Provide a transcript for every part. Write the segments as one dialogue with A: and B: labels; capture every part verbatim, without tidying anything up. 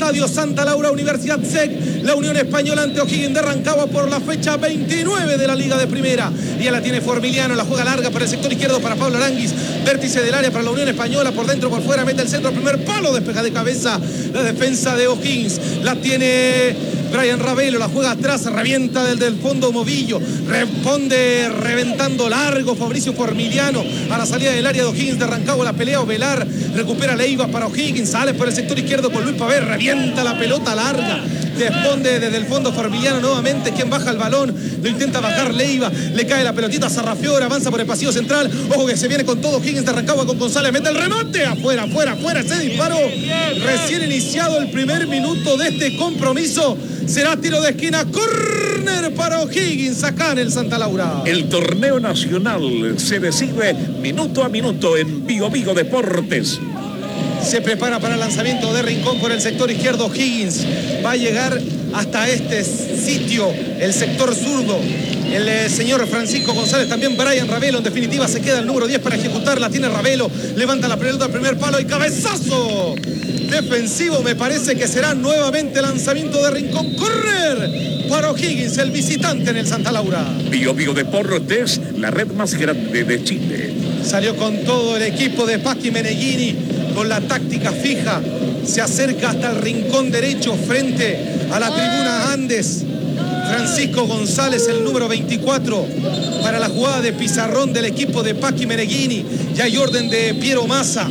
A: Estadio Santa Laura, Universidad S E C, la Unión Española ante O'Higgins de Rancagua por la fecha veintinueve de la Liga de Primera. Ya la tiene Formiliano, la juega larga para el sector izquierdo para Pablo Aranguis, vértice del área para la Unión Española, por dentro, por fuera, mete el centro, primer palo, despeja de cabeza la defensa de O'Higgins, la tiene Brian Ravelo, la juega atrás, revienta desde el fondo Movillo, responde reventando largo Fabricio Formiliano a la salida del área de O'Higgins de Rancagua, la pelea Ovelar, recupera Leiva para O'Higgins, sale por el sector izquierdo con Luis Pavé, revienta la pelota larga, responde desde el fondo Formiliano nuevamente, quien baja el balón, lo intenta bajar Leiva, le cae la pelotita a Sarrafiora, avanza por el pasillo central, ojo que se viene con todo O'Higgins de Rancagua con González, mete el remate, afuera, afuera, afuera, ese disparo, recién iniciado el primer minuto de este compromiso, será tiro de esquina, córner para O'Higgins acá en el Santa Laura.
B: El torneo nacional se decide minuto a minuto en Bio Bio Deportes.
A: Se prepara para el lanzamiento de Rincón por el sector izquierdo. O'Higgins va a llegar hasta este sitio, el sector zurdo. El eh, señor Francisco González, también Brian Ravelo, en definitiva se queda el número diez para ejecutarla, tiene Ravelo, levanta la pelota al primer palo y cabezazo defensivo, me parece que será nuevamente lanzamiento de Rincón, correr para O'Higgins, el visitante en el Santa Laura.
B: Bio Bio Deportes, la red más grande de Chile.
A: Salió con todo el equipo de Paqui Meneghini, con la táctica fija, se acerca hasta el rincón derecho frente a la tribuna Andes. Francisco González, el número veinticuatro, para la jugada de pizarrón del equipo de Paqui Meneghini. Ya hay orden de Piero Massa.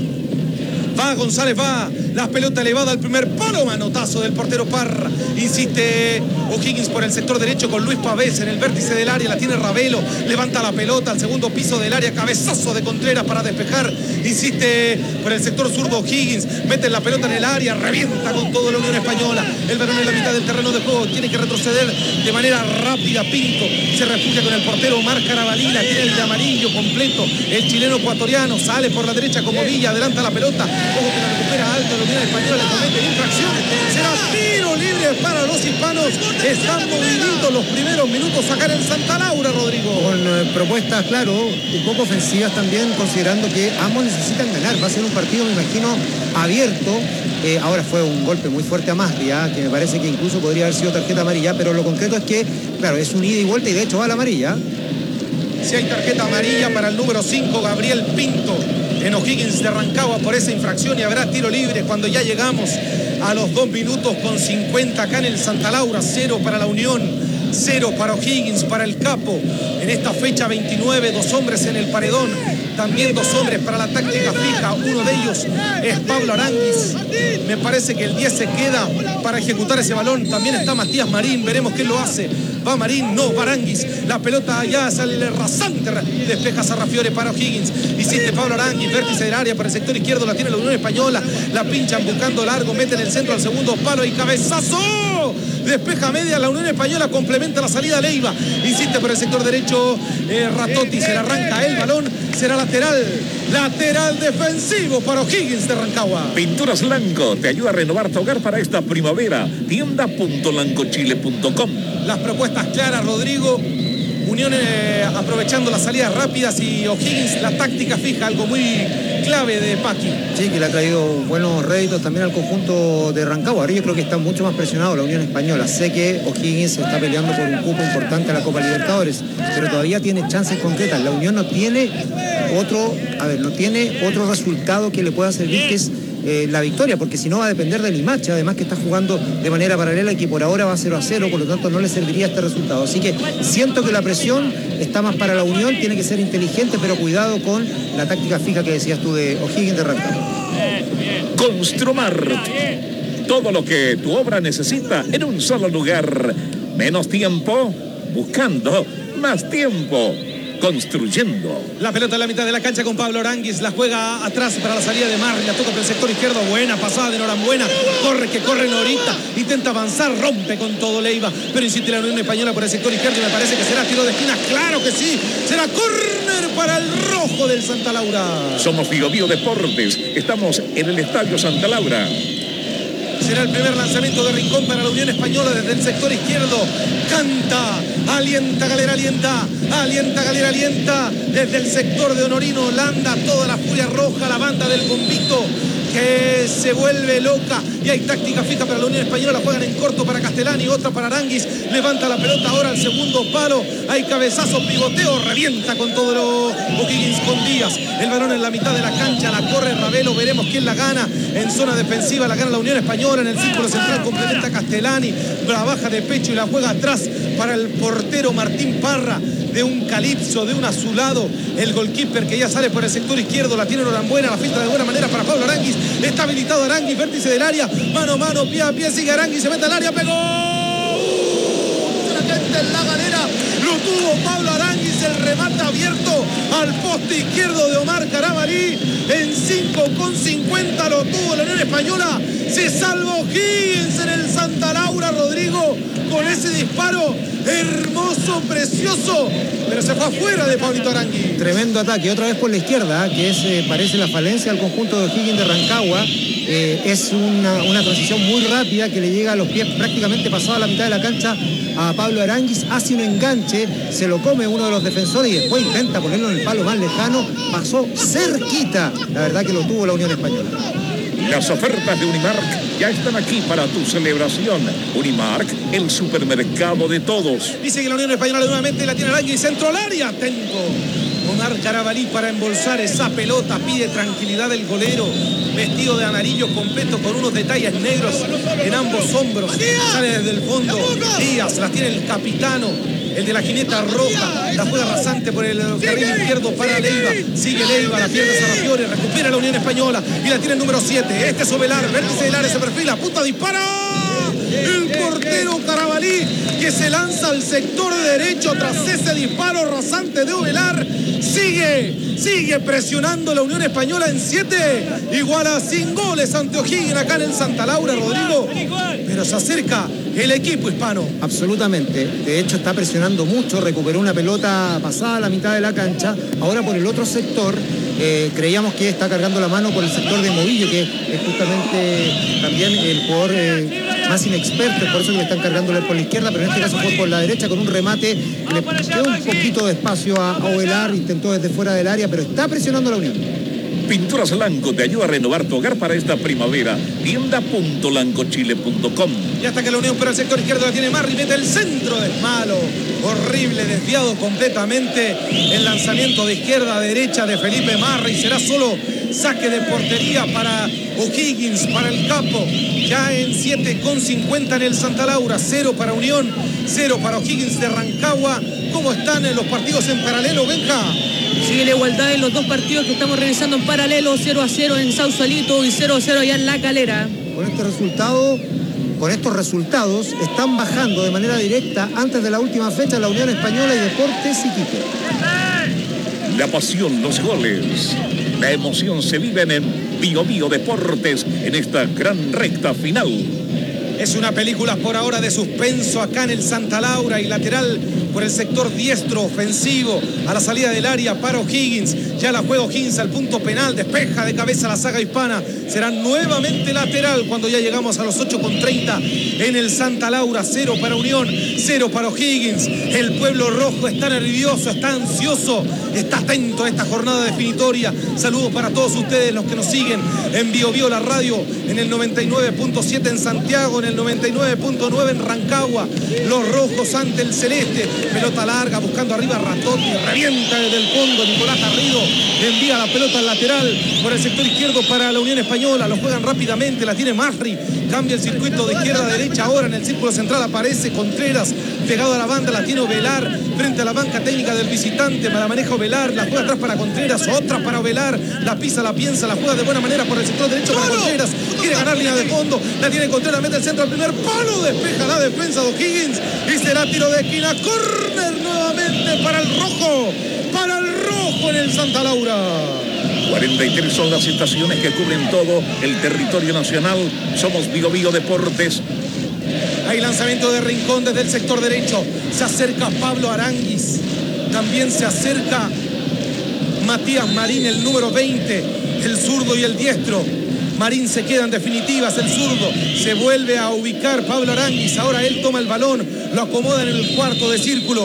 A: Va González, va. La pelota elevada al primer palo, manotazo del portero Parra. Insiste O'Higgins por el sector derecho con Luis Pavés en el vértice del área. La tiene Ravelo, levanta la pelota al segundo piso del área. Cabezazo de Contreras para despejar. Insiste por el sector zurdo O'Higgins. Mete la pelota en el área, revienta con todo la Unión Española. El balón en la mitad del terreno de juego. Tiene que retroceder de manera rápida. Pinto se refugia con el portero Omar Carabalina. Tiene el de amarillo completo. El chileno ecuatoriano sale por la derecha como Villa. Adelanta la pelota. Ojo que la recupera alto. La Unión Española le comete infracción. Será tiro libre para los hispanos. Están moviendo los primeros minutos acá en el Santa Laura, Rodrigo.
C: Con eh, propuestas, claro, un poco ofensivas también, considerando que ambos necesitan ganar. Va a ser un partido, me imagino, abierto. Eh, ahora fue un golpe muy fuerte a Masria, que me parece que incluso podría haber sido tarjeta amarilla, pero lo concreto es que, claro, es un ida y vuelta y de hecho va a la amarilla.
A: Si hay tarjeta amarilla para el número cinco, Gabriel Pinto, en O'Higgins de Rancagua por esa infracción, y habrá tiro libre cuando ya llegamos a los dos minutos con cincuenta acá en el Santa Laura. Cero para la Unión, cero para O'Higgins, para el Capo. En esta fecha veintinueve, dos hombres en el paredón, también dos hombres para la táctica fija. Uno de ellos es Pablo Aranguis. Me parece que el diez se queda para ejecutar ese balón. También está Matías Marín, veremos quién lo hace. Va Marín, no, va Aranguis. La pelota ya sale rasante, despeja Sarrafiore para O'Higgins. Insiste Pablo Aranguis, vértice del área para el sector izquierdo, la tiene la Unión Española. La pinchan buscando largo, mete en el centro al segundo palo y cabezazo. Despeja media, la Unión Española complementa la salida Leiva. Insiste por el sector derecho eh, Ratotti, se le arranca el balón. Será lateral, lateral defensivo para O'Higgins de Rancagua.
B: Pinturas Lanco te ayuda a renovar tu hogar para esta primavera. tienda punto lancochile punto com.
A: Las propuestas claras, Rodrigo. Unión eh, aprovechando las salidas rápidas y O'Higgins la táctica fija, algo muy clave de Paqui.
C: Sí, que le ha traído buenos réditos también al conjunto de Rancagua. Ahora yo creo que está mucho más presionado la Unión Española. Sé que O'Higgins está peleando por un cupo importante a la Copa Libertadores, pero todavía tiene chances concretas. La Unión no tiene otro, a ver, no tiene otro resultado que le pueda servir, que es Eh, la victoria, porque si no va a depender de Limache, además que está jugando de manera paralela y que por ahora va cero a cero, por lo tanto no le serviría este resultado. Así que siento que la presión está más para la Unión, tiene que ser inteligente, pero cuidado con la táctica fija que decías tú de O'Higgins de Rancagua.
B: Construmar, todo lo que tu obra necesita en un solo lugar. Menos tiempo, buscando más tiempo. Construyendo.
A: La pelota en la mitad de la cancha con Pablo Aranguis. La juega atrás para la salida de Marri. La toca por el sector izquierdo. Buena pasada de Norambuena. Corre que corre Norita. Intenta avanzar. Rompe con todo Leiva. Pero insiste la Unión Española por el sector izquierdo. Y me parece que será tiro de esquina. Claro que sí. Será córner para el rojo del Santa Laura.
B: Somos Bio Bio Deportes. Estamos en el Estadio Santa Laura.
A: Será el primer lanzamiento de Rincón para la Unión Española desde el sector izquierdo. Canta, alienta Galera, alienta, alienta Galera, alienta. Desde el sector de Honorino Holanda, toda la furia roja, la banda del bombito que se vuelve loca y hay táctica fija para la Unión Española. La juegan en corto para Castellani, otra para Aranguis. Levanta la pelota ahora al segundo palo. Hay cabezazo, pivoteo, revienta con todo lo O'Higgins con Díaz. El balón en la mitad de la cancha, la corre Ravelo. Veremos quién la gana. En zona defensiva la gana la Unión Española. En el círculo central complementa Castellani. La baja de pecho y la juega atrás para el portero Martín Parra. De un calipso, de un azulado, el goalkeeper que ya sale por el sector izquierdo, la tiene Norambuena, la filtra de buena manera para Pablo Aranguis, está habilitado Aranguis, vértice del área, mano a mano, pie a pie, sigue Aranguis, se mete al área, pegó, la gente en la galera, lo tuvo Pablo Aranguis, el remate abierto al poste izquierdo de Omar Carabalí, en cinco con cincuenta lo tuvo la Unión Española, se salva O'Higgins en el Santa Laura, Rodrigo, con ese disparo hermoso, precioso, pero se fue afuera de Pablito Aranguis.
C: Tremendo ataque, otra vez por la izquierda, que es, eh, parece la falencia del conjunto de O'Higgins de Rancagua. Eh, es una, una transición muy rápida que le llega a los pies prácticamente pasada la mitad de la cancha a Pablo Aranguis, hace un enganche, se lo come uno de los defensores y después intenta ponerlo en el palo más lejano, pasó cerquita, la verdad que lo tuvo la Unión Española.
B: Las ofertas de Unimark ya están aquí para tu celebración. Unimark, el supermercado de todos.
A: Dice que la Unión Española nuevamente la tiene Aranguis, centro al área, atento. Omar Carabalí para embolsar esa pelota, pide tranquilidad el golero, vestido de amarillo completo con unos detalles negros en ambos hombros. Sale desde el fondo, Díaz, la tiene el capitano. El de la jineta roja, la juega rasante por el carril izquierdo para Leiva. Sigue Leiva, la pierde Sarrafiore, recupera la Unión Española y la tiene el número siete. Este es Ovelar, vértice del área, se perfila, punta, dispara. El portero Carabalí que se lanza al sector derecho tras ese disparo rasante de Ovelar. Sigue, sigue presionando la Unión Española en siete. Iguala sin goles ante O'Higgins acá en el Santa Laura, Rodrigo. Pero se acerca el equipo hispano.
C: Absolutamente, de hecho está presionando mucho, recuperó una pelota pasada a la mitad de la cancha, ahora por el otro sector, eh, creíamos que está cargando la mano por el sector de Movillo, que es también también el jugador eh, más inexperto, por eso que le están cargándole por la izquierda, pero en este caso fue por la derecha con un remate, le dio un poquito de espacio a, a Ovelar, intentó desde fuera del área, pero está presionando la Unión.
B: Pinturas Lanco te ayuda a renovar tu hogar para esta primavera. tienda punto lancochile punto com.
A: Y hasta que la Unión por el sector izquierdo la tiene Marri, mete el centro, de malo, horrible, desviado completamente el lanzamiento de izquierda a derecha de Felipe Marri. Será solo saque de portería para O'Higgins, para el Capo. Ya en siete con cincuenta en el Santa Laura, cero para Unión, cero para O'Higgins de Rancagua. ¿Cómo están en los partidos en paralelo, Benja?
D: Sigue la igualdad en los dos partidos que estamos revisando en paralelo, cero a cero en Sausalito y cero a cero allá en La Calera.
C: Con este resultado, con estos resultados, están bajando de manera directa antes de la última fecha la Unión Española y Deportes Iquique.
B: La pasión, los goles, la emoción se viven en Bio Bio Deportes en esta gran recta final.
A: Es una película por ahora de suspenso acá en el Santa Laura y lateral por el sector diestro ofensivo a la salida del área para O'Higgins. Ya la juega O'Higgins al punto penal, despeja de cabeza la saga hispana. Será nuevamente lateral cuando ya llegamos a los ocho con treinta en el Santa Laura. Cero para Unión, cero para O'Higgins. El pueblo rojo está nervioso, está ansioso, está atento a esta jornada definitoria. Saludos para todos ustedes los que nos siguen en Bio Bio la radio, en el noventa y nueve punto siete en Santiago, en el noventa y nueve punto nueve en Rancagua. Los rojos ante el celeste. Pelota larga, buscando arriba a Ratotti, revienta desde el fondo, Nicolás Garrido envía la pelota al lateral por el sector izquierdo para la Unión Española, lo juegan rápidamente, la tiene Masri, cambia el circuito de izquierda a derecha, ahora en el círculo central aparece Contreras, pegado a la banda, la tiene Ovelar, frente a la banca técnica del visitante, la maneja Ovelar, la juega atrás para Contreras, otra para Ovelar, la pisa, la piensa, la juega de buena manera por el sector derecho para Contreras, quiere ganar línea de fondo, la tiene Contreras, mete el centro al primer palo, despeja la defensa de O'Higgins y será tiro de esquina, córner nuevamente para el rojo, para el rojo en el Santa Laura.
B: cuarenta y tres son las estaciones que cubren todo el territorio nacional. Somos Bio Bio Deportes.
A: Hay lanzamiento de Rincón desde el sector derecho. Se acerca Pablo Aranguis. También se acerca Matías Marín, el número veinte, el zurdo y el diestro. Marín se queda en definitivas, el zurdo. Se vuelve a ubicar Pablo Aranguis. Ahora él toma el balón, lo acomoda en el cuarto de círculo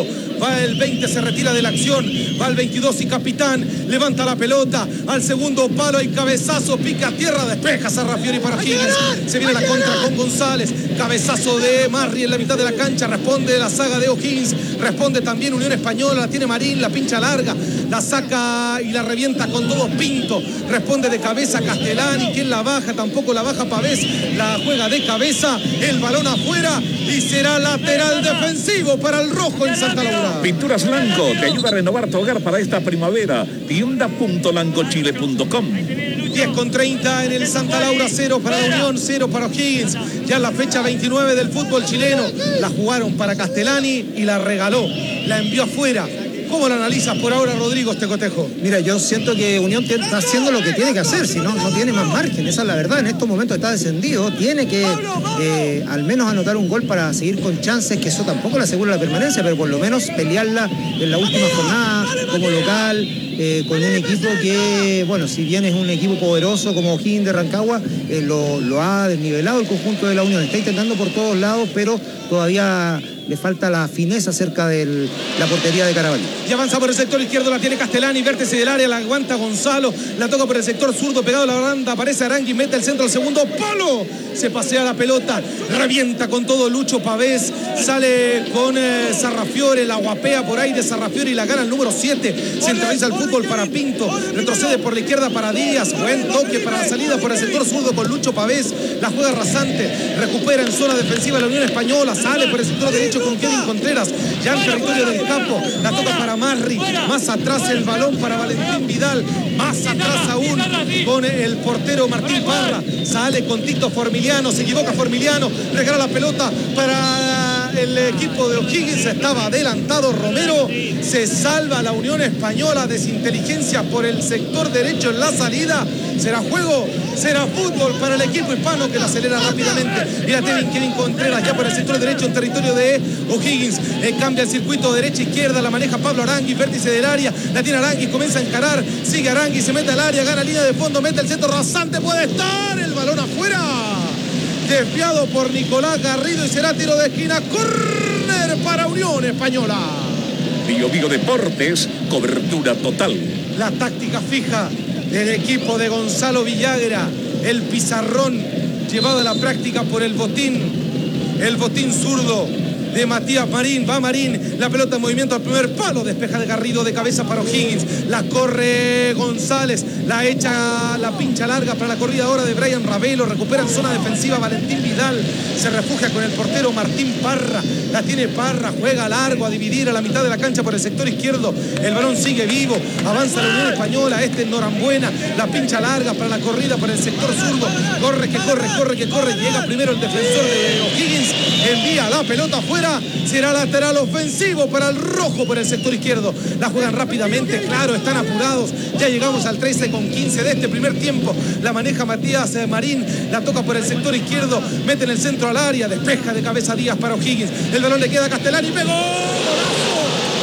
A: Va el veinte, se retira de la acción. Va el veintidós y capitán. Levanta la pelota. Al segundo palo hay cabezazo. Pica a tierra. Despeja Sarrafiori para Higgins. Se viene la contra con González. Cabezazo de Marri en la mitad de la cancha. Responde la saga de O'Higgins. Responde también Unión Española. La tiene Marín. La pincha larga. La saca y la revienta con todo Pinto. Responde de cabeza Castellani. ¿Quién la baja? Tampoco la baja Pavés. La juega de cabeza. El balón afuera. Y será lateral defensivo para el rojo en Santa Laura.
B: Pinturas Lanco te ayuda a renovar tu hogar para esta primavera. tienda punto lancochile punto com.
A: diez con treinta en el Santa Laura, cero para la Unión, cero para O'Higgins. Ya en la fecha veintinueve del fútbol chileno. La jugaron para Castellani y la regaló. La envió afuera. ¿Cómo lo analizas por ahora, Rodrigo, este cotejo?
C: Mira, yo siento que Unión está haciendo lo que tiene que hacer, si no, no tiene más margen, esa es la verdad. En estos momentos está descendido, tiene que eh, al menos anotar un gol para seguir con chances, que eso tampoco le asegura la permanencia, pero por lo menos pelearla en la última jornada como local, eh, con un equipo que, bueno, si bien es un equipo poderoso como O'Higgins de Rancagua, eh, lo, lo ha desnivelado el conjunto de la Unión. Está intentando por todos lados, pero todavía le falta la fineza cerca de la portería de Carabalí.
A: Y avanza por el sector izquierdo, la tiene Castellani, vértice del área, la aguanta Gonzalo, la toca por el sector zurdo, pegado a la banda, aparece Arangui, mete el centro al segundo palo, se pasea la pelota, revienta con todo Lucho Pavés, sale con eh, Sarrafiore, la guapea por ahí de Sarrafiore y la gana el número siete, centraliza el fútbol para Pinto, retrocede por la izquierda para Díaz, buen toque para la salida por el sector zurdo con Lucho Pavés, la juega rasante, recupera en zona defensiva la Unión Española, sale por el sector derecho con Kevin Contreras, ya en territorio del campo, la toca para Marri, más atrás el balón para Valentín Vidal, más atrás aún pone el portero Martín Parra, sale con Tito Formiliano, se equivoca Formiliano, regala la pelota para el equipo de O'Higgins, estaba adelantado Romero, se salva la Unión Española, desinteligencia por el sector derecho en la salida, será juego, será fútbol para el equipo hispano que la acelera rápidamente. Mira, tienen Kevin Contreras ya por el sector derecho en territorio de O'Higgins, eh, cambia el circuito derecha-izquierda, la maneja Pablo Arangui, vértice del área, la tiene Arangui, comienza a encarar, sigue Arangui, se mete al área, gana línea de fondo, mete el centro rasante, puede estar, el balón afuera, desviado por Nicolás Garrido y será tiro de esquina, córner para Unión Española.
B: Bio Bio Deportes, cobertura total.
A: La táctica fija del equipo de Gonzalo Villagra, el pizarrón llevado a la práctica por el botín, el botín zurdo de Matías Marín, va Marín, la pelota en movimiento al primer palo, despeja de Garrido de cabeza para O'Higgins, la corre González, la echa, la pincha larga para la corrida ahora de Brian Ravelo, recupera en zona defensiva Valentín Vidal, se refugia con el portero Martín Parra, la tiene Parra, juega largo a dividir a la mitad de la cancha por el sector izquierdo, el balón sigue vivo, avanza la Unión Española, este es Norambuena, la pincha larga para la corrida por el sector zurdo, corre que corre, corre que corre, llega primero el defensor de O'Higgins, envía la pelota afuera, será lateral ofensivo para el rojo por el sector izquierdo, la juegan rápidamente, claro, están apurados, ya llegamos al trece con quince de este primer tiempo, la maneja Matías Marín, la toca por el sector izquierdo, mete en el centro al área, despeja de cabeza Díaz para O'Higgins, el balón le queda a Castellani, pegó, ¡golazo!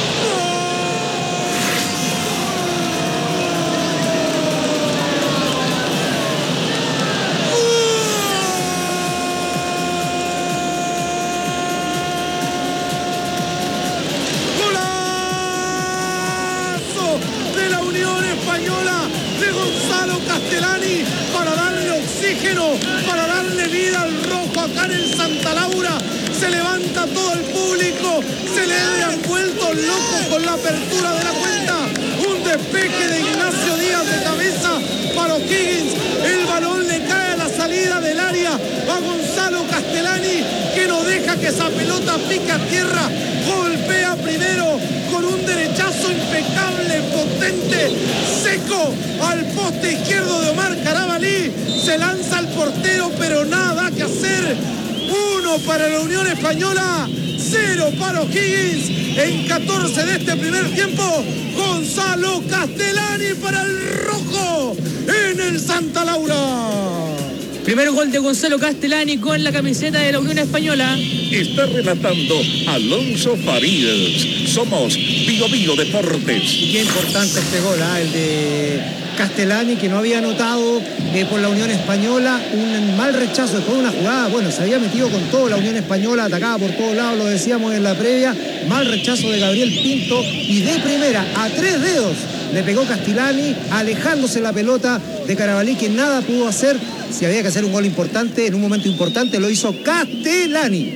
A: Castellani para darle oxígeno, para darle vida al rojo acá en el Santa Laura. Se levanta todo el público, se le han vuelto locos con la apertura de la cuenta. Un despeje de Ignacio Díaz de cabeza para O'Higgins. El balón le cae a la salida del área a Gonzalo Castellani, que no deja que esa pelota pique a tierra. Golpea primero con un derechazo impecable, potente, seco al poste izquierdo de Omar Carabalí. Se lanza al portero, pero nada que hacer. Uno para la Unión Española, cero para O'Higgins. En catorce de este primer tiempo, Gonzalo Castellani para el rojo en el Santa Laura.
D: Primer gol de Gonzalo Castellani con la camiseta de la Unión Española.
B: Está relatando Alonso Farías. Somos Bio Bio Deportes.
C: Y qué importante este gol, ¿eh? el de Castellani, que no había anotado eh, por la Unión Española, un mal rechazo después de una jugada, bueno, se había metido con todo la Unión Española, atacaba por todos lados, lo decíamos en la previa, mal rechazo de Gabriel Pinto, y de primera a tres dedos le pegó Castellani, alejándose la pelota de Carabalí, que nada pudo hacer. Si había que hacer un gol importante, en un momento importante, lo hizo Castellani.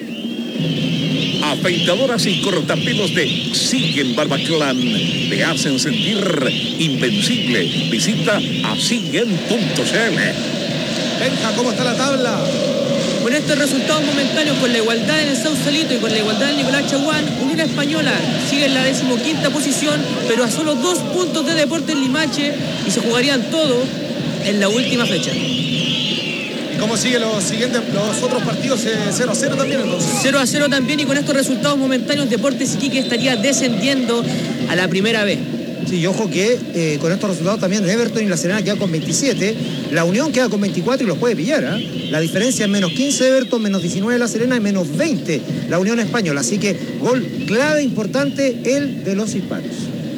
B: Afeitadoras y cortapelos de Siguen Barbaclan te hacen sentir invencible. Visita a siguen punto c l.
A: Benja, ¿cómo está la tabla?
D: Con estos resultados momentáneos, con la igualdad en el Sausalito y con la igualdad en Nicolás Chaguán, Unión Española sigue en la decimoquinta posición, pero a solo dos puntos de Deportes Limache, y se jugarían todo en la última fecha.
A: ¿Cómo siguen los siguientes, los otros partidos? cero a cero también, entonces.
D: cero a cero también, y con estos resultados momentáneos, Deportes Iquique estaría descendiendo a la primera vez.
C: Sí, y ojo que eh, con estos resultados también Everton y La Serena quedan con veintisiete, la Unión queda con veinticuatro y los puede pillar, ¿eh? La diferencia es menos quince Everton, menos diecinueve La Serena y menos veinte la Unión Española, así que gol clave importante el de los hispanos.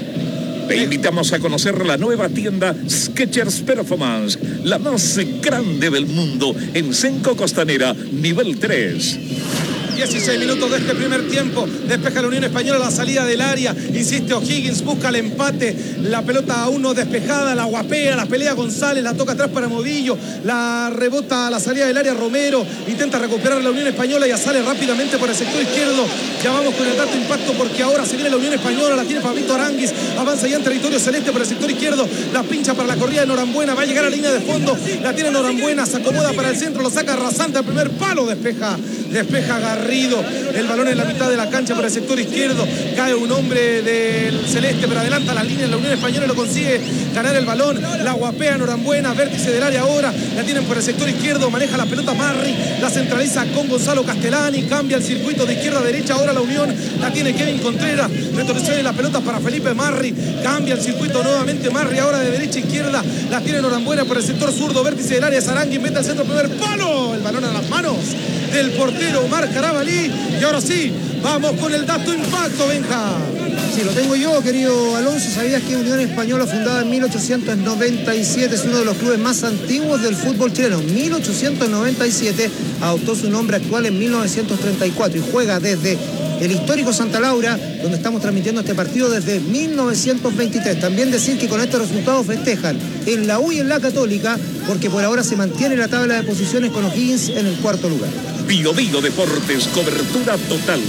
B: Te invitamos a conocer la nueva tienda Skechers Performance, la más grande del mundo en Senco Costanera, nivel tres.
A: dieciséis minutos de este primer tiempo. Despeja la Unión Española la salida del área. Insiste O'Higgins, busca el empate. La pelota aún no despejada, la guapea, la pelea González, la toca atrás para Movillo. La rebota a la salida del área Romero. Intenta recuperar la Unión Española, ya sale rápidamente por el sector izquierdo. Ya vamos con el dato impacto porque ahora se viene la Unión Española. La tiene Pablito Aranguis. Avanza ya en territorio celeste por el sector izquierdo. La pincha para la corrida de Norambuena. Va a llegar a la línea de fondo. La tiene Norambuena. Se acomoda para el centro. Lo saca rasante al primer palo. Despeja. Despeja Garrido. El balón en la mitad de la cancha por el sector izquierdo. Cae un hombre del celeste, pero adelanta la línea de la Unión Española y lo consigue ganar el balón. La guapea Norambuena, vértice del área ahora. La tienen por el sector izquierdo. Maneja la pelota Marri. La centraliza con Gonzalo Castellani. Cambia el circuito de izquierda a derecha. Ahora la Unión la tiene Kevin Contreras. Retrocede la pelota para Felipe Marri. Cambia el circuito nuevamente Marri. Ahora de derecha a izquierda. La tiene Norambuena por el sector zurdo. Vértice del área. Sarangui mete al centro, primer palo. El balón a las manos del portero Omar Carabalí. Y ahora sí, vamos con el dato impacto, Benja.
C: Sí, lo tengo yo, querido Alonso. ¿Sabías que Unión Española, fundada en mil ochocientos noventa y siete, es uno de los clubes más antiguos del fútbol chileno? mil ochocientos noventa y siete, adoptó su nombre actual en mil novecientos treinta y cuatro y juega desde el histórico Santa Laura, donde estamos transmitiendo este partido desde mil novecientos veintitrés. También decir que con estos resultados festejan en la U y en la Católica, porque por ahora se mantiene la tabla de posiciones con O'Higgins en el cuarto lugar.
B: Bio Bio Deportes, cobertura total.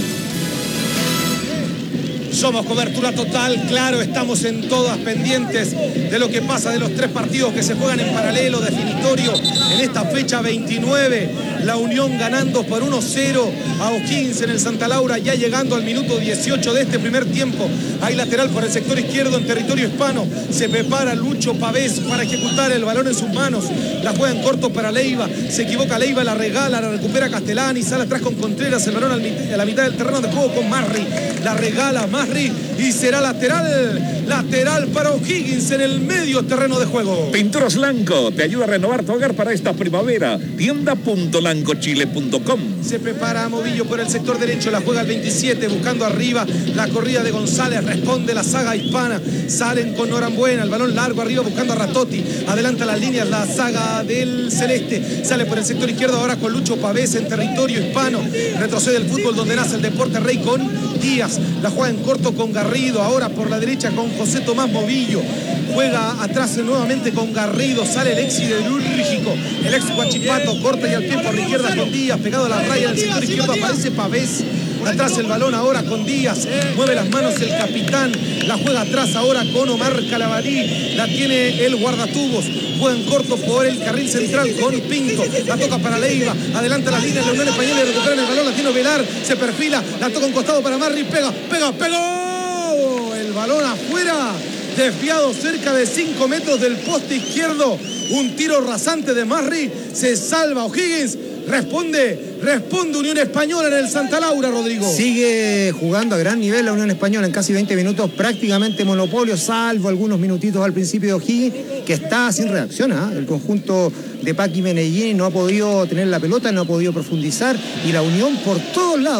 A: Somos cobertura total, claro, estamos en todas pendientes de lo que pasa de los tres partidos que se juegan en paralelo, definitorio, en esta fecha veintinueve. La Unión ganando por uno cero a O'Higgins en el Santa Laura, ya llegando al minuto dieciocho de este primer tiempo. Hay lateral por el sector izquierdo en territorio hispano. Se prepara Lucho Pavés para ejecutar el balón en sus manos. La juega en corto para Leiva. Se equivoca Leiva, la regala, la recupera Castellani. Sale atrás con Contreras, el balón a la mitad del terreno de juego con Marri. La regala Marri y será lateral. Lateral para O'Higgins en el medio terreno de juego.
B: Pinturas Lanco te ayuda a renovar tu hogar para esta primavera. tienda punto lancochile punto com.
A: Se prepara Movillo por el sector derecho, la juega el veintisiete, buscando arriba la corrida de González, responde la saga hispana, salen con Norambuena, el balón largo arriba buscando a Ratotti, adelanta las líneas la saga del celeste, sale por el sector izquierdo ahora con Lucho Pavés en territorio hispano, retrocede el fútbol donde nace el deporte rey con Díaz, la juega en corto con Garrido, ahora por la derecha con José Tomás Movillo, juega atrás nuevamente con Garrido, sale el ex siderúrgico, el ex Guachipato, corta y al pie por la izquierda con Díaz, pegado a la raya del sector izquierdo aparece Pavés, atrás el balón ahora con Díaz, mueve las manos el capitán, la juega atrás ahora con Omar Calabarí, la tiene el guardatubos, juega en corto por el carril central con Pinto, la toca para Leiva, adelanta la línea de la Unión Española, recupera el balón, la tiene Velar, se perfila, la toca un costado para Marri, pega, pega, pegó, el balón afuera, desviado cerca de cinco metros del poste izquierdo, un tiro rasante de Marri, se salva O'Higgins, responde, responde Unión Española en el Santa Laura, Rodrigo.
C: Sigue jugando a gran nivel la Unión Española en casi veinte minutos, prácticamente monopolio, salvo algunos minutitos al principio de O'Higgins, que está sin reacción, ¿eh? El conjunto de Paqui Meneghini no ha podido tener la pelota, no ha podido profundizar, y la Unión por todos lados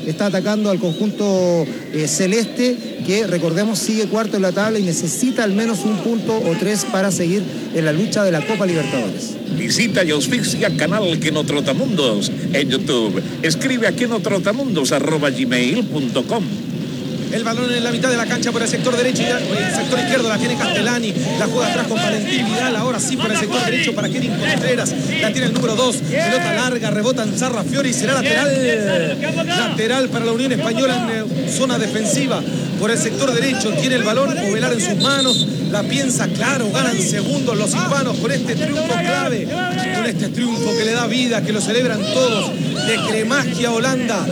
C: está atacando al conjunto eh, celeste, que recordemos sigue cuarto en la tabla y necesita al menos un punto o tres para seguir en la lucha de la Copa Libertadores.
B: Visita y auspicia canal Quenotrotamundos en YouTube. Escribe a quenotrotamundos arroba gmail punto com.
A: El balón en la mitad de la cancha por el sector derecho y el sector izquierdo la tiene Castellani, la juega atrás con Valentín Vidal, ahora sí por el sector derecho para Kevin Contreras, la tiene el número dos, pelota larga, rebota en Zarra Fiori y será lateral, lateral para la Unión Española en zona defensiva por el sector derecho, tiene el balón Ovelar en sus manos, la piensa claro, ganan segundos los hispanos con este triunfo clave, con este triunfo que le da vida, que lo celebran todos, de Cremagia Holanda,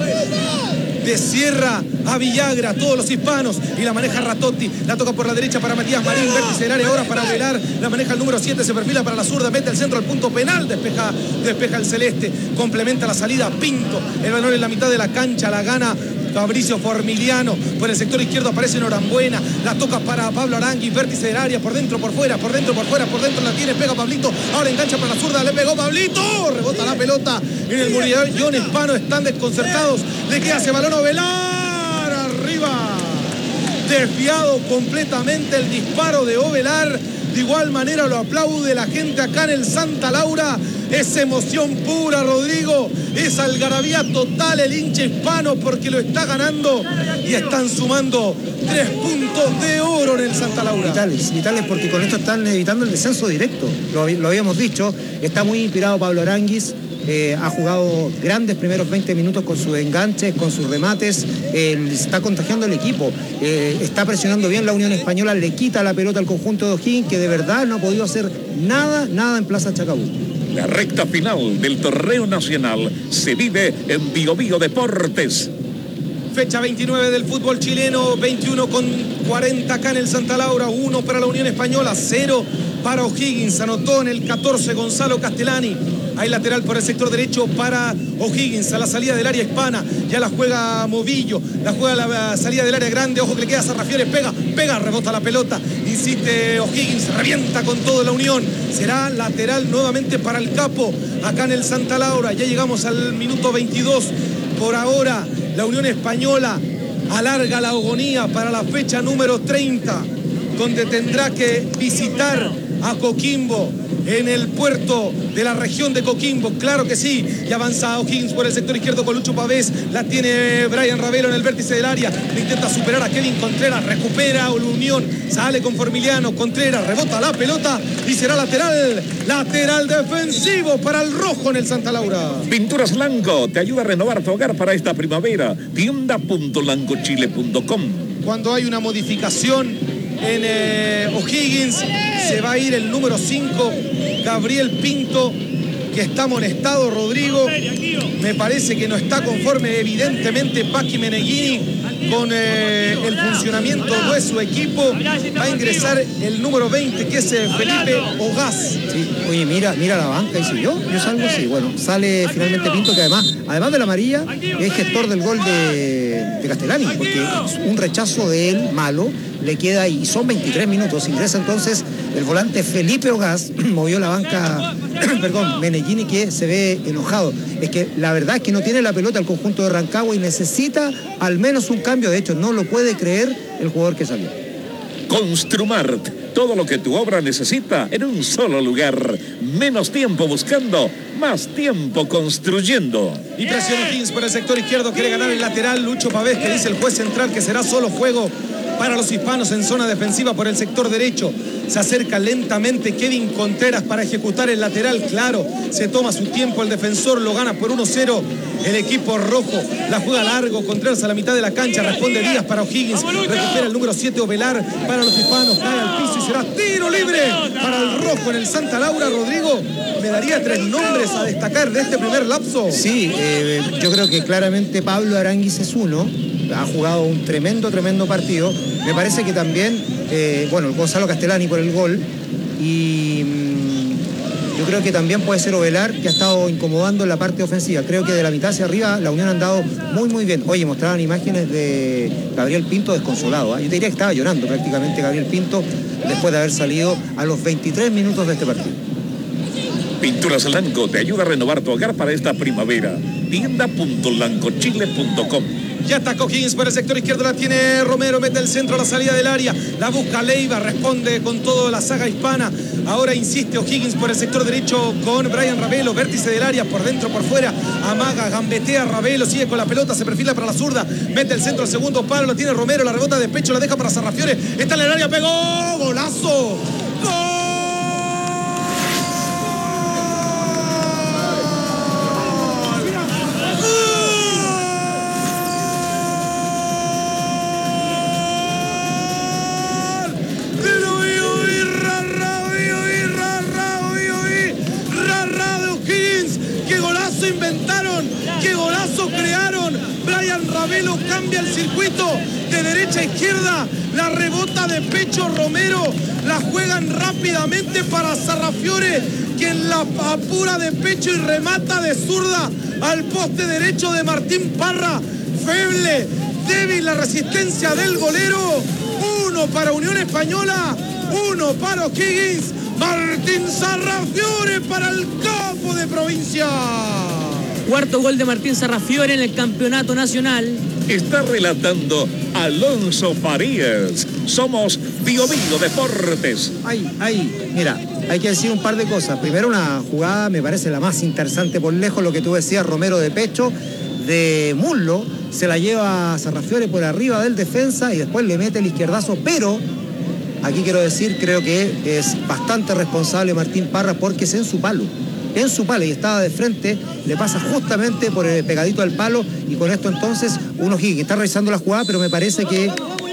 A: de Sierra a Villagra, todos los hispanos, y la maneja Ratotti, la toca por la derecha para Matías Marín, vértice del área ahora para Ovelar, la maneja el número siete, se perfila para la zurda, mete el centro al punto penal, despeja, despeja el celeste, complementa la salida Pinto, el balón en la mitad de la cancha, la gana Fabricio Formiliano, por el sector izquierdo aparece Norambuena, la toca para Pablo Arangui, vértice del área, por dentro, por fuera, por dentro, por fuera, por dentro la tiene, pega Pablito, ahora engancha para la zurda, le pegó Pablito, rebota la pelota en el murallón hispano, están desconcertados, le queda ese balón a Ovelar, arriba, desviado completamente el disparo de Ovelar, de igual manera lo aplaude la gente acá en el Santa Laura. Es emoción pura, Rodrigo. Es algarabía total el hincha hispano porque lo está ganando y están sumando tres puntos de oro en el Santa Laura.
C: Vitales, vitales porque con esto están evitando el descenso directo. Lo, lo habíamos dicho. Está muy inspirado Pablo Aranguis. Eh, ha jugado grandes primeros veinte minutos con sus enganches, con sus remates, eh, está contagiando el equipo, eh, está presionando bien la Unión Española, le quita la pelota al conjunto de O'Higgins, que de verdad no ha podido hacer nada, nada en Plaza Chacabuco.
B: La recta final del torneo nacional se vive en Bio Bio Deportes.
A: Fecha veintinueve del fútbol chileno, veintiuno con cuarenta acá en el Santa Laura, uno para la Unión Española, cero para O'Higgins, anotó en el catorce Gonzalo Castellani. Hay lateral por el sector derecho para O'Higgins a la salida del área hispana. Ya la juega Movillo, la juega a la salida del área grande. Ojo que le queda a Sarrafiores, pega, pega, rebota la pelota. Insiste O'Higgins, revienta con todo la Unión. Será lateral nuevamente para el Capo acá en el Santa Laura. Ya llegamos al minuto veintidós. Por ahora la Unión Española alarga la agonía para la fecha número treinta, donde tendrá que visitar a Coquimbo en el puerto de la región de Coquimbo, claro que sí, y avanza O'Higgins por el sector izquierdo con Lucho Pavés, la tiene Brian Ravelo en el vértice del área, le intenta superar a Kevin Contreras, recupera la Unión, sale con Formiliano, Contreras, rebota la pelota y será lateral, lateral defensivo para el rojo en el Santa Laura.
B: Pinturas Lango te ayuda a renovar tu hogar para esta primavera, tienda punto langochile punto com.
A: Cuando hay una modificación en eh, O'Higgins, se va a ir el número cinco, Gabriel Pinto, que está amonestado, Rodrigo. Me parece que no está conforme, evidentemente, Paqui Meneghini con eh, el funcionamiento de su equipo. Va a ingresar el número veinte, que es eh, Felipe Ogaz.
C: Sí, oye, mira, mira la banca, dice yo, yo salgo así. Bueno, sale finalmente Pinto, que además, además de la amarilla, es gestor del gol de, de Castellani, porque es un rechazo de él malo, le queda ahí, y son veintitrés minutos. Ingresa entonces el volante Felipe Ogaz, movió la banca, perdón, Meneghini, que se ve enojado. Es que la verdad es que no tiene la pelota el conjunto de Rancagua y necesita al menos un cambio. De hecho, no lo puede creer el jugador que salió.
B: Construmart, todo lo que tu obra necesita en un solo lugar. Menos tiempo buscando, más tiempo construyendo.
A: Y presiona O'Higgins por el sector izquierdo, quiere ganar el lateral. Lucho Pavés, que dice el juez central que será solo juego para los hispanos en zona defensiva por el sector derecho. Se acerca lentamente Kevin Contreras para ejecutar el lateral, claro, se toma su tiempo el defensor, lo gana por uno cero el equipo rojo, la juega largo, Contreras a la mitad de la cancha, responde Díaz para O'Higgins, recupera el número siete Ovelar para los hispanos, cae al piso y será tiro libre para el rojo en el Santa Laura. Rodrigo, me daría tres nombres a destacar de este primer lapso.
C: Sí, eh, yo creo que claramente Pablo Aranguis es uno, ha jugado un tremendo, tremendo partido. Me parece que también, eh, bueno, Gonzalo Castellani por el gol, y mmm, yo creo que también puede ser Ovelar, que ha estado incomodando en la parte ofensiva. Creo que de la mitad hacia arriba la Unión ha andado muy, muy bien. Oye, mostraban imágenes de Gabriel Pinto desconsolado, ¿eh? Yo te diría que estaba llorando prácticamente Gabriel Pinto después de haber salido a los veintitrés minutos de este partido.
B: Pinturas Lanco te ayuda a renovar tu hogar para esta primavera. tienda punto lancochile punto com.
A: Ya está O'Higgins por el sector izquierdo, la tiene Romero, mete el centro a la salida del área, la busca Leiva, responde con toda la saga hispana. Ahora insiste O'Higgins por el sector derecho con Brian Ravelo, vértice del área, por dentro, por fuera, amaga, gambetea Ravelo, sigue con la pelota, se perfila para la zurda, mete el centro al segundo palo, lo tiene Romero, la rebota de pecho, la deja para Sarrafiore, está en el área, pegó, golazo, ¡gol! Inventaron, qué golazo crearon. Brian Ravelo cambia el circuito de derecha a izquierda, la rebota de pecho Romero, la juegan rápidamente para Sarrafiore, quien la apura de pecho y remata de zurda al poste derecho de Martín Parra. Feble, débil la resistencia del golero. Uno para Unión Española, uno para O'Higgins. Martín Sarrafiore para el campo de Provincia.
D: Cuarto gol de Martín Sarrafiore en el campeonato nacional.
B: Está relatando Alonso Farías. Somos Bio Bio Deportes.
C: Ay, ay, mira, hay que decir un par de cosas. Primero, una jugada me parece la más interesante por lejos, lo que tú decías, Romero de pecho, de muslo, se la lleva a Sarrafiore por arriba del defensa y después le mete el izquierdazo, pero aquí quiero decir, creo que es bastante responsable Martín Parra porque es en su palo. En su palo y estaba de frente, le pasa justamente por el pegadito al palo y con esto entonces uno O'Higgins está revisando la jugada, pero me parece que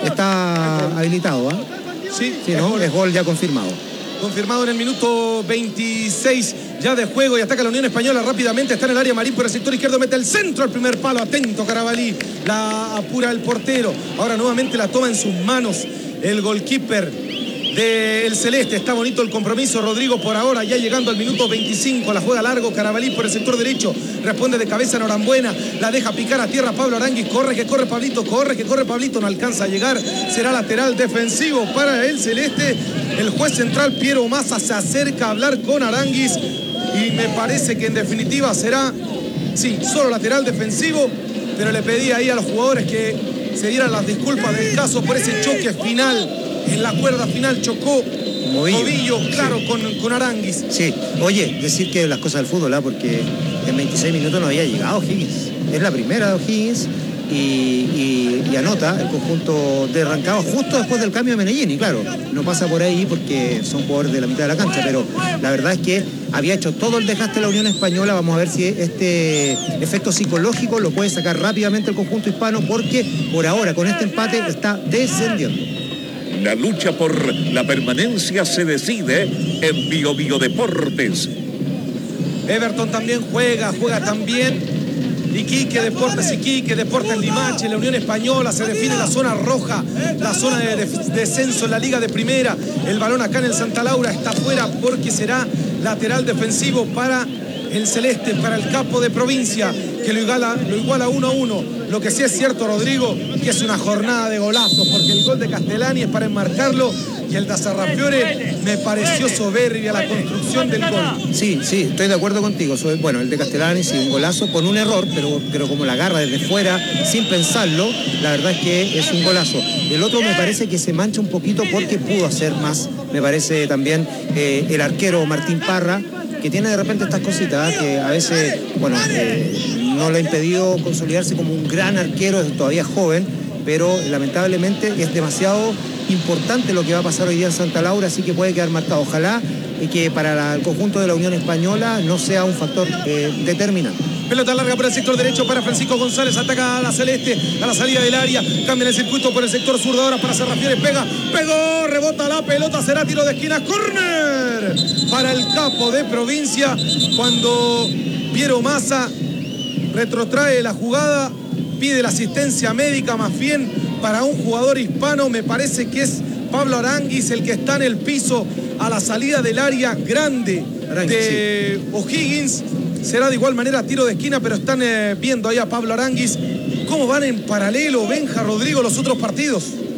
C: está habilitado, ¿eh?
A: Sí,
C: sí, ¿no? Es gol ya confirmado.
A: Confirmado en el minuto veintiséis ya de juego y ataca la Unión Española rápidamente, está en el área Marín por el sector izquierdo, mete el centro al primer palo, atento Carabalí, la apura el portero, ahora nuevamente la toma en sus manos el goalkeeper del Celeste. Está bonito el compromiso, Rodrigo, por ahora ya llegando al minuto veinticinco, la juega largo Carabalí por el sector derecho, responde de cabeza Norambuena, la deja picar a tierra Pablo Aranguis, corre que corre Pablito, corre que corre Pablito, no alcanza a llegar, será lateral defensivo para el Celeste. El juez central Piero Massa se acerca a hablar con Aranguis y me parece que en definitiva será, sí, solo lateral defensivo, pero le pedí ahí a los jugadores que se dieran las disculpas del caso por ese choque final. En la cuerda final chocó Movillo, claro, sí. con, con Aranguis.
C: Sí, oye, decir que las cosas del fútbol, ¿eh? Porque en veintiséis minutos no había llegado O'Higgins. Es la primera de O'Higgins y, y, y anota el conjunto de Rancagua justo después del cambio de Menellini. Claro, no pasa por ahí porque son jugadores de la mitad de la cancha, pero la verdad es que había hecho todo el desgaste de la Unión Española. Vamos a ver si este efecto psicológico lo puede sacar rápidamente el conjunto hispano porque por ahora con este empate está descendiendo.
B: La lucha por la permanencia se decide en Bio Bio Deportes.
A: Everton también juega, juega también Iquique Deportes, Iquique Deportes Limache, la Unión Española, se define la zona roja, la zona de, de descenso en la Liga de Primera. El balón acá en el Santa Laura está fuera porque será lateral defensivo para el Celeste, para el capo de Provincia, que lo iguala, lo iguala uno a uno. Lo que sí es cierto, Rodrigo, que es una jornada de golazos, porque el gol de Castellani es para enmarcarlo y el de Sarrafiore me pareció soberbia la construcción del gol.
C: Sí, sí, estoy de acuerdo contigo. Bueno, el de Castellani sí, un golazo con un error, pero, pero como la agarra desde fuera, sin pensarlo, la verdad es que es un golazo. El otro me parece que se mancha un poquito porque pudo hacer más. Me parece también eh, el arquero Martín Parra, que tiene de repente estas cositas, ¿eh? Que a veces, bueno, eh, no le ha impedido consolidarse como un gran arquero, es todavía joven, pero lamentablemente es demasiado importante lo que va a pasar hoy día en Santa Laura, así que puede quedar marcado. Ojalá y que para la, el conjunto de la Unión Española no sea un factor eh, determinante.
A: Pelota larga por el sector derecho para Francisco González, ataca a la Celeste, a la salida del área, cambia el circuito por el sector zurdo ahora para Sarrafiore, pega, pegó, rebota la pelota, será tiro de esquina, córner para el capo de Provincia, cuando Piero Massa retrotrae la jugada, pide la asistencia médica más bien para un jugador hispano, me parece que es Pablo Aranguis el que está en el piso a la salida del área grande Aranguis, de sí. O'Higgins. Será de igual manera tiro de esquina, pero están eh, viendo ahí a Pablo Aranguis cómo van en paralelo, Benja, Rodrigo, los otros partidos.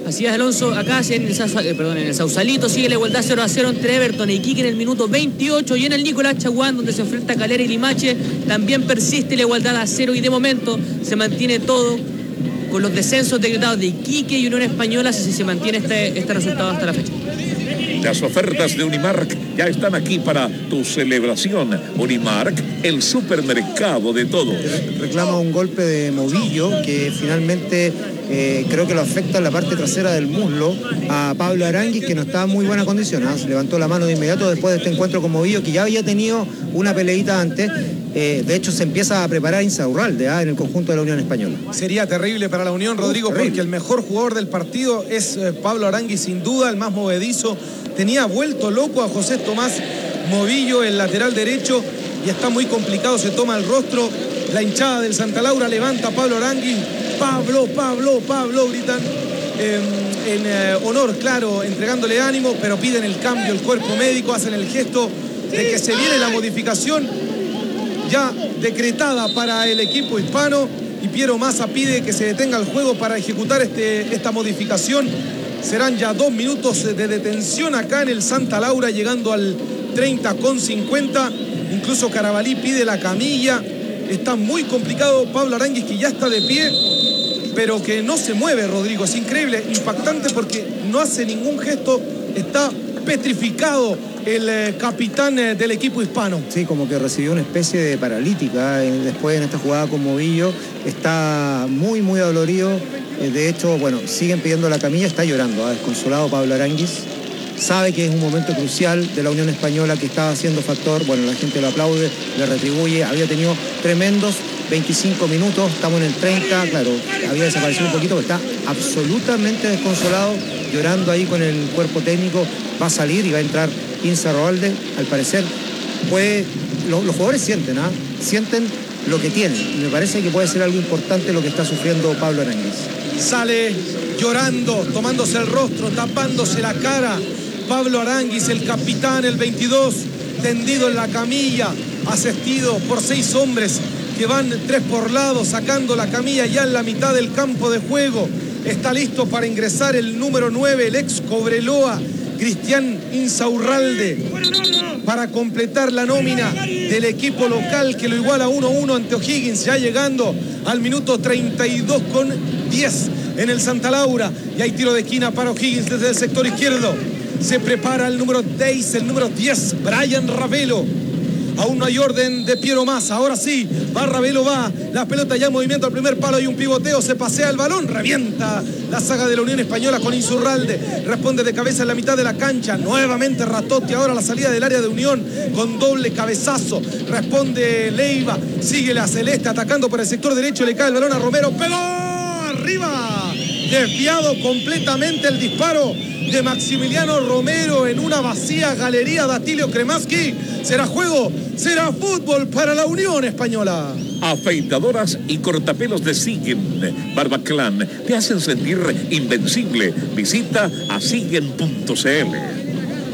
D: Así es, Alonso, acá en el, eh, perdón, en el Sausalito sigue la igualdad cero a cero entre Everton y Iquique en el minuto veintiocho, y en el Nicolás Chaguán, donde se enfrenta Calera y Limache, también persiste la igualdad a cero, y de momento se mantiene todo con los descensos decretados de Iquique y Unión Española, si se mantiene este, este resultado hasta la fecha.
B: Las ofertas de Unimark ya están aquí para tu celebración. Unimark, el supermercado de todos.
C: Reclama un golpe de Movillo que finalmente eh, creo que lo afecta en la parte trasera del muslo a Pablo Aranguis, que no está en muy buena condición, ¿eh? Se levantó la mano de inmediato después de este encuentro con Movillo, que ya había tenido una peleita antes. Eh, de hecho, se empieza a preparar Insaurralde ¿eh? en el conjunto de la Unión Española.
A: Sería terrible para la Unión, Rodrigo, uh, porque el mejor jugador del partido es eh, Pablo Aranguis, sin duda, el más movedizo. Tenía vuelto loco a José Tomás Movillo, el lateral derecho, y está muy complicado, se toma el rostro. La hinchada del Santa Laura levanta a Pablo Aranguis. Pablo, Pablo, Pablo, gritan eh, en eh, honor, claro, entregándole ánimo, pero piden el cambio, el cuerpo médico, hacen el gesto de que se viene la modificación ya decretada para el equipo hispano, y Piero Massa pide que se detenga el juego para ejecutar este, esta modificación. Serán ya dos minutos de detención acá en el Santa Laura, llegando al treinta con cincuenta. Incluso Carabalí pide la camilla. Está muy complicado. Pablo Aranguis, que ya está de pie, pero que no se mueve, Rodrigo. Es increíble, impactante, porque no hace ningún gesto. Está petrificado el eh, capitán eh, del equipo hispano.
C: Sí, como que recibió una especie de paralítica eh, después en esta jugada con Movillo. Está muy, muy dolorido. Eh, de hecho, bueno, siguen pidiendo la camilla. Está llorando, ¿eh? Desconsolado Pablo Aranguis. Sabe que es un momento crucial de la Unión Española, que estaba siendo factor. Bueno, la gente lo aplaude, le retribuye. Había tenido tremendos veinticinco minutos, estamos en el treinta, claro, había desaparecido un poquito, pero está absolutamente desconsolado, llorando ahí con el cuerpo técnico. Va a salir y va a entrar Insaurralde, al parecer. Puede, lo, los jugadores sienten, ¿ah? ¿eh? Sienten lo que tienen. Me parece que puede ser algo importante lo que está sufriendo Pablo Aranguis.
A: Sale llorando, tomándose el rostro, tapándose la cara. Pablo Aranguis, el capitán, el veintidós, tendido en la camilla, asistido por seis hombres que van tres por lado, sacando la camilla ya en la mitad del campo de juego. Está listo para ingresar el número nueve, el ex Cobreloa, Cristian Insaurralde, para completar la nómina del equipo local, que lo iguala uno a uno ante O'Higgins, ya llegando al minuto treinta y dos con diez en el Santa Laura. Y hay tiro de esquina para O'Higgins desde el sector izquierdo. Se prepara el número seis, el número diez, Brian Ravelo. Aún no hay orden de Piero Massa. Ahora sí, va Ravelo, va. La pelota ya en movimiento al primer palo. Hay un pivoteo, se pasea el balón. Revienta la saga de la Unión Española con Insaurralde. Responde de cabeza en la mitad de la cancha. Nuevamente Ratotti. Ahora la salida del área de Unión con doble cabezazo. Responde Leiva. Sigue la Celeste atacando por el sector derecho. Le cae el balón a Romero. ¡Pegó! ¡Arriba! Desviado completamente el disparo de Maximiliano Romero en una vacía galería de Atilio Kremaski. Será juego, será fútbol para la Unión Española.
B: Afeitadoras y cortapelos de Siguen Barbaclan te hacen sentir invencible. Visita a siguen punto c l.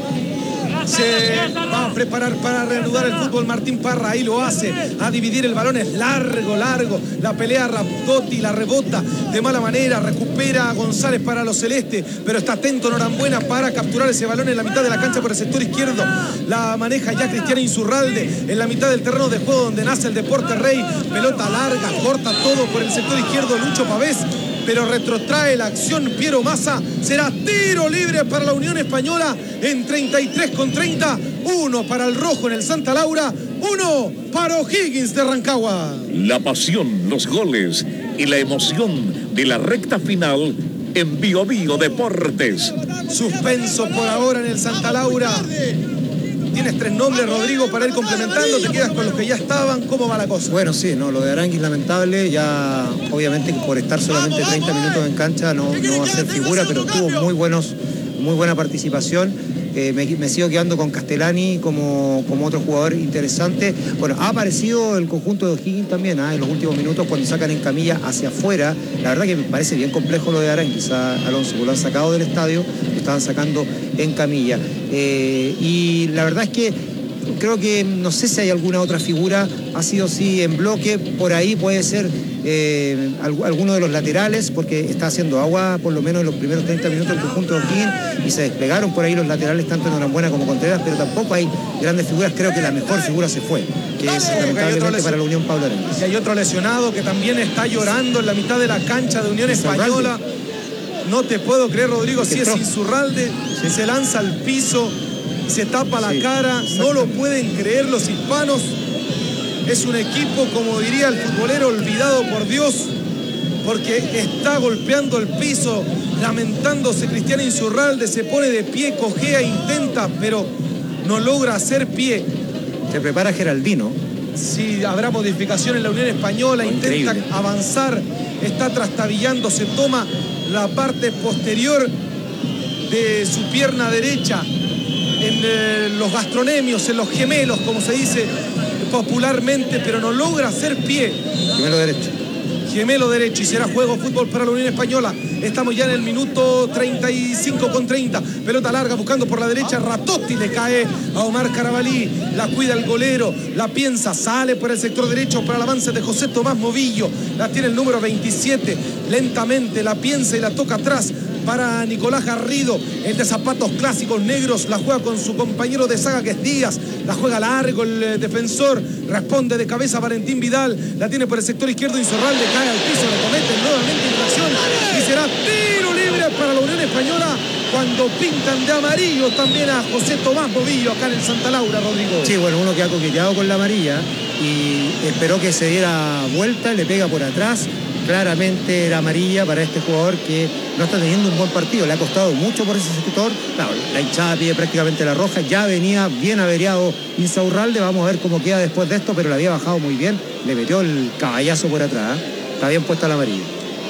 A: Se va a preparar para reanudar el fútbol Martín Parra, ahí lo hace, a dividir el balón, es largo, largo, la pelea Ratotti, la rebota de mala manera, recupera a González para los celestes, pero está atento Norambuena para capturar ese balón en la mitad de la cancha por el sector izquierdo. La maneja ya Cristian Insaurralde en la mitad del terreno de juego donde nace el deporte rey. Pelota larga, corta todo por el sector izquierdo Lucho Pavés, pero retrotrae la acción Piero Massa. Será tiro libre para la Unión Española en treinta y tres con treinta. Uno para el rojo en el Santa Laura, uno para O'Higgins de Rancagua.
B: La pasión, los goles y la emoción de la recta final en Bio Bio Deportes.
A: Suspenso por ahora en el Santa Laura. Tienes tres nombres, Rodrigo, para ir complementando. ¿Te quedas con los que ya estaban? ¿Cómo va la cosa?
C: Bueno, sí, no, lo de Aranguis lamentable. Ya obviamente por estar solamente treinta minutos en cancha no, no va a ser figura, pero tuvo muy buenos, muy buena participación. Eh, me, me sigo quedando con Castellani como, como otro jugador interesante. Bueno, ha aparecido el conjunto de O'Higgins también ¿eh? en los últimos minutos cuando sacan en camilla hacia afuera. La verdad que me parece bien complejo lo de Aranguis, Alonso, lo han sacado del estadio, lo estaban sacando en camilla. Eh, y la verdad es que creo que no sé si hay alguna otra figura, ha sido sí en bloque, por ahí puede ser eh, alguno de los laterales, porque está haciendo agua por lo menos en los primeros treinta minutos el conjunto de O'Higgins, y se desplegaron por ahí los laterales tanto en Norambuena como Contreras, pero tampoco hay grandes figuras. Creo que la mejor figura se fue, que es lamentablemente para la Unión Pablo Arenas.
A: Y hay otro lesionado que también está llorando en la mitad de la cancha de Unión Española. No te puedo creer, Rodrigo, si es Insurralde, sí. Se lanza al piso, se tapa la sí, cara, no lo pueden creer los hispanos. Es un equipo, como diría el futbolero, olvidado por Dios, porque está golpeando el piso, lamentándose Cristian Insurralde, se pone de pie, cojea, intenta, pero no logra hacer pie.
C: Se prepara Geraldino.
A: Sí, habrá modificación en la Unión Española, oh, intenta increíble. avanzar, está trastabillando, se toma la parte posterior de su pierna derecha en eh, los gastronemios, en los gemelos, como se dice popularmente, pero no logra hacer pie.
C: Gemelo derecho.
A: Gemelo derecho, y será juego fútbol para la Unión Española. Estamos ya en el minuto treinta y cinco con treinta. Pelota larga buscando por la derecha. Ratotti le cae a Omar Carabalí. La cuida el golero. La piensa. Sale por el sector derecho para el avance de José Tomás Movillo. La tiene el número veintisiete. Lentamente la piensa y la toca atrás para Nicolás Garrido, el de zapatos clásicos negros. La juega con su compañero de saga, que es Díaz. La juega largo el eh, defensor. Responde de cabeza Valentín Vidal. La tiene por el sector izquierdo. Insurralde cae al piso. Le comete nuevamente infracción y será tiro libre para la Unión Española, cuando pintan de amarillo también a José Tomás Movillo acá en el Santa Laura, Rodrigo.
C: Sí, bueno, uno que ha coqueteado con la amarilla y esperó que se diera vuelta, le pega por atrás. Claramente era amarilla para este jugador que no está teniendo un buen partido. Le ha costado mucho por ese sector. Claro, la hinchada pide prácticamente la roja. Ya venía bien averiado Insaurralde. Vamos a ver cómo queda después de esto, pero le había bajado muy bien. Le metió el caballazo por atrás. ¿eh? Está bien puesta la amarilla.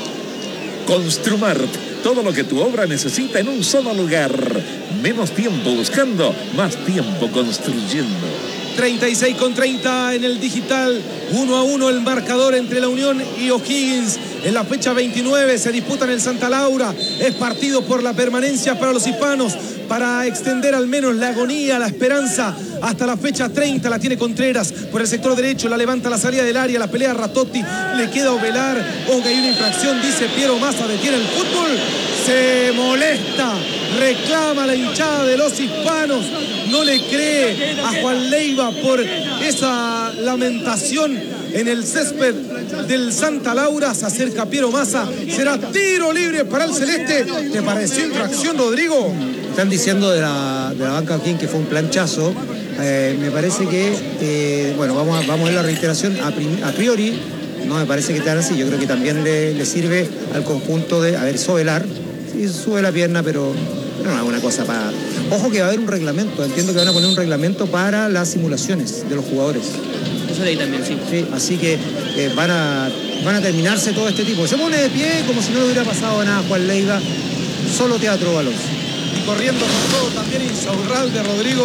B: Construmart, todo lo que tu obra necesita en un solo lugar. Menos tiempo buscando, más tiempo construyendo.
A: treinta y seis con treinta en el digital, uno a uno el marcador entre la Unión y O'Higgins. En la fecha veintinueve se disputa en el Santa Laura. Es partido por la permanencia para los hispanos, para extender al menos la agonía, la esperanza hasta la fecha treinta. La tiene Contreras por el sector derecho, la levanta la salida del área, la pelea Ratotti, le queda Ovelar. Oh, que hay una infracción, dice Piero Massa, detiene el fútbol, se molesta, reclama la hinchada de los hispanos, no le cree a Juan Leiva por esa lamentación en el césped del Santa Laura. Se acerca Piero Massa, será tiro libre para el celeste. ¿Te pareció infracción, Rodrigo?
C: Están diciendo de la, de la banca aquí que fue un planchazo. Eh, me parece que, eh, bueno, vamos a, vamos a ver la reiteración. A, prim, a priori, no me parece que tan así. Yo creo que también le, le sirve al conjunto de, a ver, Sobelar. Sí, sube la pierna, pero no es una cosa para... Ojo que va a haber un reglamento. Entiendo que van a poner un reglamento para las simulaciones de los jugadores.
D: Eso de ahí también, sí.
C: Sí, así que eh, van, a, van a terminarse todo este tipo. Se pone de pie como si no le hubiera pasado nada a Juan Leiva. Solo Teatro Balón.
A: Y corriendo con todo también Insaurralde, Rodrigo,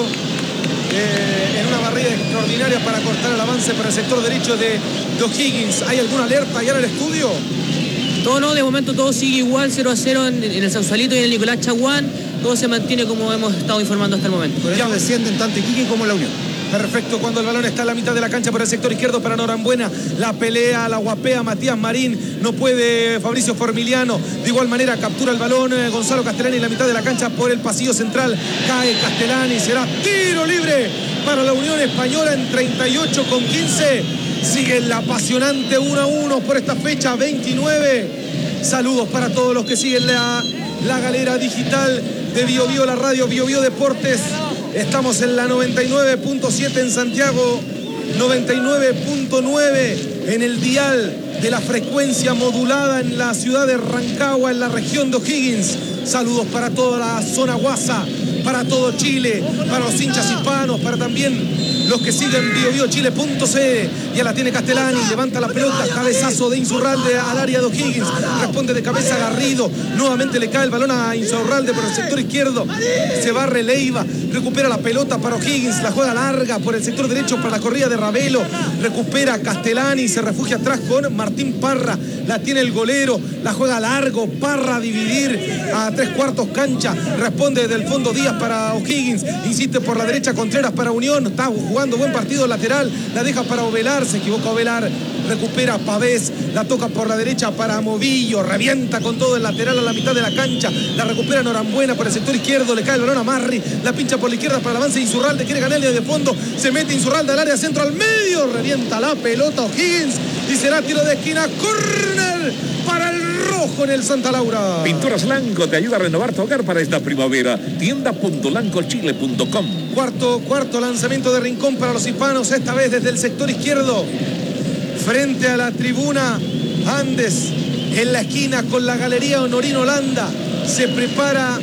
A: eh, en una barrida extraordinaria para cortar el avance por el sector derecho de, de O'Higgins. ¿Hay alguna alerta allá en el estudio?
D: Todo no, de momento todo sigue igual, cero a cero en, en el Sausalito y en el Nicolás Chaguán. Todo se mantiene como hemos estado informando hasta el momento.
C: Por eso descienden tanto Iquique como la Unión.
A: Perfecto, cuando el balón está en la mitad de la cancha por el sector izquierdo para Norambuena. La pelea, la guapea Matías Marín. No puede Fabricio Formiliano. De igual manera captura el balón eh, Gonzalo Castellani en la mitad de la cancha por el pasillo central. Cae Castellani, será tiro libre para la Unión Española en treinta y ocho con quince. Sigue el apasionante uno a uno por esta fecha veintinueve. Saludos para todos los que siguen la, la galera digital de Bio Bio, la radio Bio Bio Deportes. Estamos en la noventa y nueve punto siete en Santiago, noventa y nueve punto nueve en el dial de la frecuencia modulada en la ciudad de Rancagua, en la región de O'Higgins. Saludos para toda la zona Guasa, para todo Chile, para los hinchas hispanos, para también los que siguen bio bio chile punto c l. Ya la tiene Castellani, levanta la pelota, cabezazo de Insaurralde al área de O'Higgins, responde de cabeza Garrido, nuevamente le cae el balón a Insaurralde por el sector izquierdo, se barre Leiva, recupera la pelota para O'Higgins, la juega larga por el sector derecho para la corrida de Ravelo, recupera Castellani, se refugia atrás con Martín Parra, la tiene el golero, la juega largo, Parra a dividir a tres cuartos cancha, responde desde el fondo Díaz para O'Higgins, insiste por la derecha Contreras para Unión, está jugando buen partido lateral, la deja para Ovelar, se equivoca Ovelar, recupera Pavés, la toca por la derecha para Movillo, revienta con todo el lateral a la mitad de la cancha, la recupera Norambuena por el sector izquierdo, le cae el balón a Marri, la pincha por la izquierda para el avance de Insaurralde, quiere ganarle de fondo, se mete Insaurralde al área centro al medio, revienta la pelota O'Higgins y será tiro de esquina, córner para el rojo en el Santa Laura.
B: Pinturas Lanco te ayuda a renovar tu hogar para esta primavera. tienda punto lanco chile punto com.
A: Cuarto, cuarto lanzamiento de Rincón para los hispanos, esta vez desde el sector izquierdo, frente a la tribuna Andes, en la esquina con la galería Honorino Holanda. Se prepara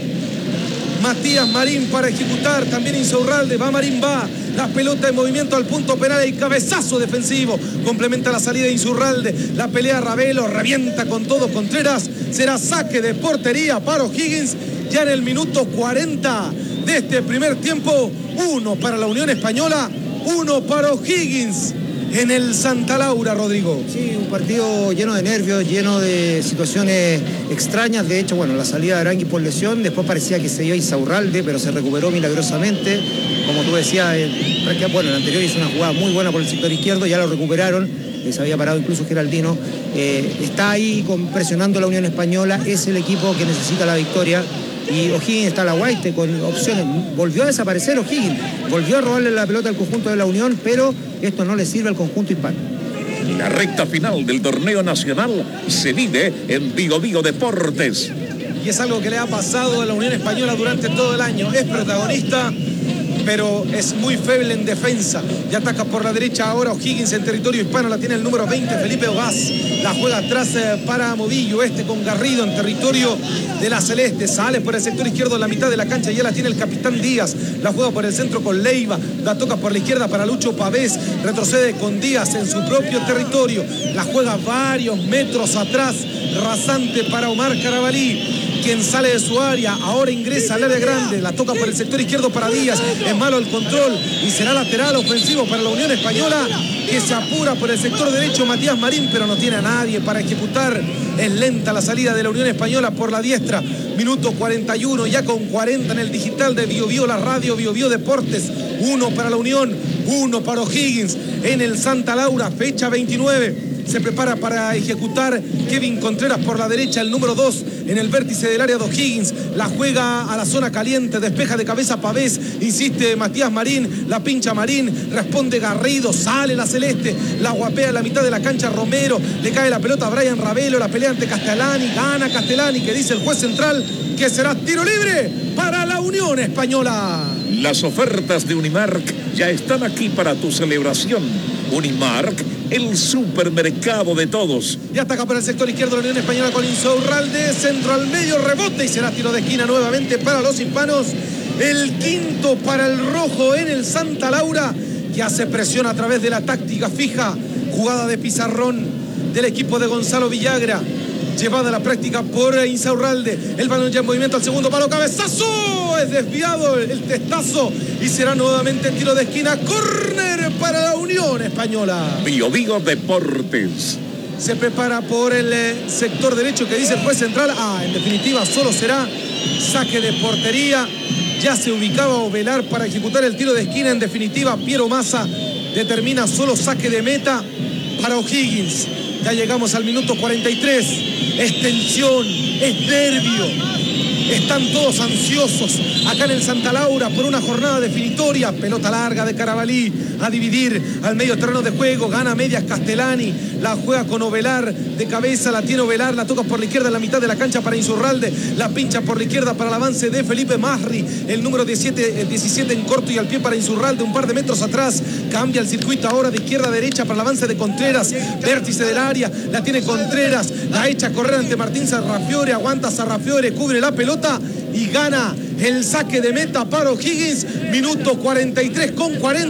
A: Matías Marín para ejecutar, también Insaurralde, va Marín, va, la pelota en movimiento al punto penal y cabezazo defensivo, complementa la salida de Insaurralde, la pelea Ravelo, revienta con todo Contreras, será saque de portería para O'Higgins, ya en el minuto cuarenta de este primer tiempo, uno para la Unión Española, uno para O'Higgins en el Santa Laura, Rodrigo.
C: Sí, un partido lleno de nervios, lleno de situaciones extrañas. De hecho, bueno, la salida de Arangui por lesión, después parecía que se iba Insaurralde, pero se recuperó milagrosamente. Como tú decías, el, bueno, el anterior hizo una jugada muy buena por el sector izquierdo, ya lo recuperaron, se había parado incluso Geraldino. Eh, está ahí con, presionando la Unión Española, es el equipo que necesita la victoria. Y O'Higgins está a la Guaite con opciones. Volvió a desaparecer O'Higgins, volvió a robarle la pelota al conjunto de la Unión, pero esto no le sirve al conjunto hispano.
B: La recta final del torneo nacional se vive en Bio Bio Deportes.
A: Y es algo que le ha pasado a la Unión Española durante todo el año. Es protagonista, pero es muy feble en defensa. Y ataca por la derecha ahora O'Higgins en territorio hispano. La tiene el número veinte, Felipe Ogaz. La juega atrás eh, para Movillo. Este con Garrido en territorio de la Celeste. Sale por el sector izquierdo en la mitad de la cancha. Ya la tiene el capitán Díaz. La juega por el centro con Leiva. La toca por la izquierda para Lucho Pavés. Retrocede con Díaz en su propio territorio. La juega varios metros atrás. Rasante para Omar Carabalí, quien sale de su área, ahora ingresa al área grande, la toca por el sector izquierdo para Díaz, es malo el control y será lateral ofensivo para la Unión Española, que se apura por el sector derecho Matías Marín, pero no tiene a nadie para ejecutar. Es lenta la salida de la Unión Española por la diestra. Minuto cuarenta y uno, ya con cuarenta en el digital de Bio Bio, la radio Bio Bio Deportes. Uno para la Unión, uno para O'Higgins en el Santa Laura, fecha veintinueve. Se prepara para ejecutar Kevin Contreras por la derecha, el número dos en el vértice del área de O'Higgins. La juega a la zona caliente, despeja de cabeza Pavés, insiste Matías Marín, la pincha Marín, responde Garrido, sale la Celeste, la guapea en la mitad de la cancha Romero, le cae la pelota a Brian Ravelo, la pelea ante Castellani, gana Castellani, que dice el juez central que será tiro libre para la Unión Española.
B: Las ofertas de Unimark ya están aquí para tu celebración. Unimark, el supermercado de todos.
A: Y ataca por el sector izquierdo la Unión Española con Insaurralde, centro al medio, rebote y será tiro de esquina nuevamente para los hispanos. El quinto para el rojo en el Santa Laura, que hace presión a través de la táctica fija. Jugada de pizarrón del equipo de Gonzalo Villagra, llevada a la práctica por Insaurralde. El balón ya en movimiento al segundo palo, cabezazo, es desviado el testazo y será nuevamente tiro de esquina, córner para la Unión Española.
B: Bio Bio Deportes.
A: Se prepara por el eh, sector derecho, que dice el juez central. Ah, en definitiva solo será saque de portería. Ya se ubicaba Ovelar para ejecutar el tiro de esquina. En definitiva, Piero Massa determina solo saque de meta para O'Higgins. Ya llegamos al minuto cuarenta y tres. Es tensión, es nervio. Están todos ansiosos acá en el Santa Laura por una jornada definitoria. Pelota larga de Carabalí a dividir al medio terreno de juego. Gana medias Castellani. La juega con Ovelar de cabeza. La tiene Ovelar. La toca por la izquierda en la mitad de la cancha para Insaurralde. La pincha por la izquierda para el avance de Felipe Masri. El número diecisiete, diecisiete en corto y al pie para Insaurralde. Un par de metros atrás. Cambia el circuito ahora de izquierda a derecha para el avance de Contreras. Vértice del área. La tiene Contreras. La echa a correr ante Martín Sarrafiore. Aguanta Sarrafiore. Cubre la pelota y gana el saque de meta para O'Higgins. Minuto cuarenta y tres con cuarenta.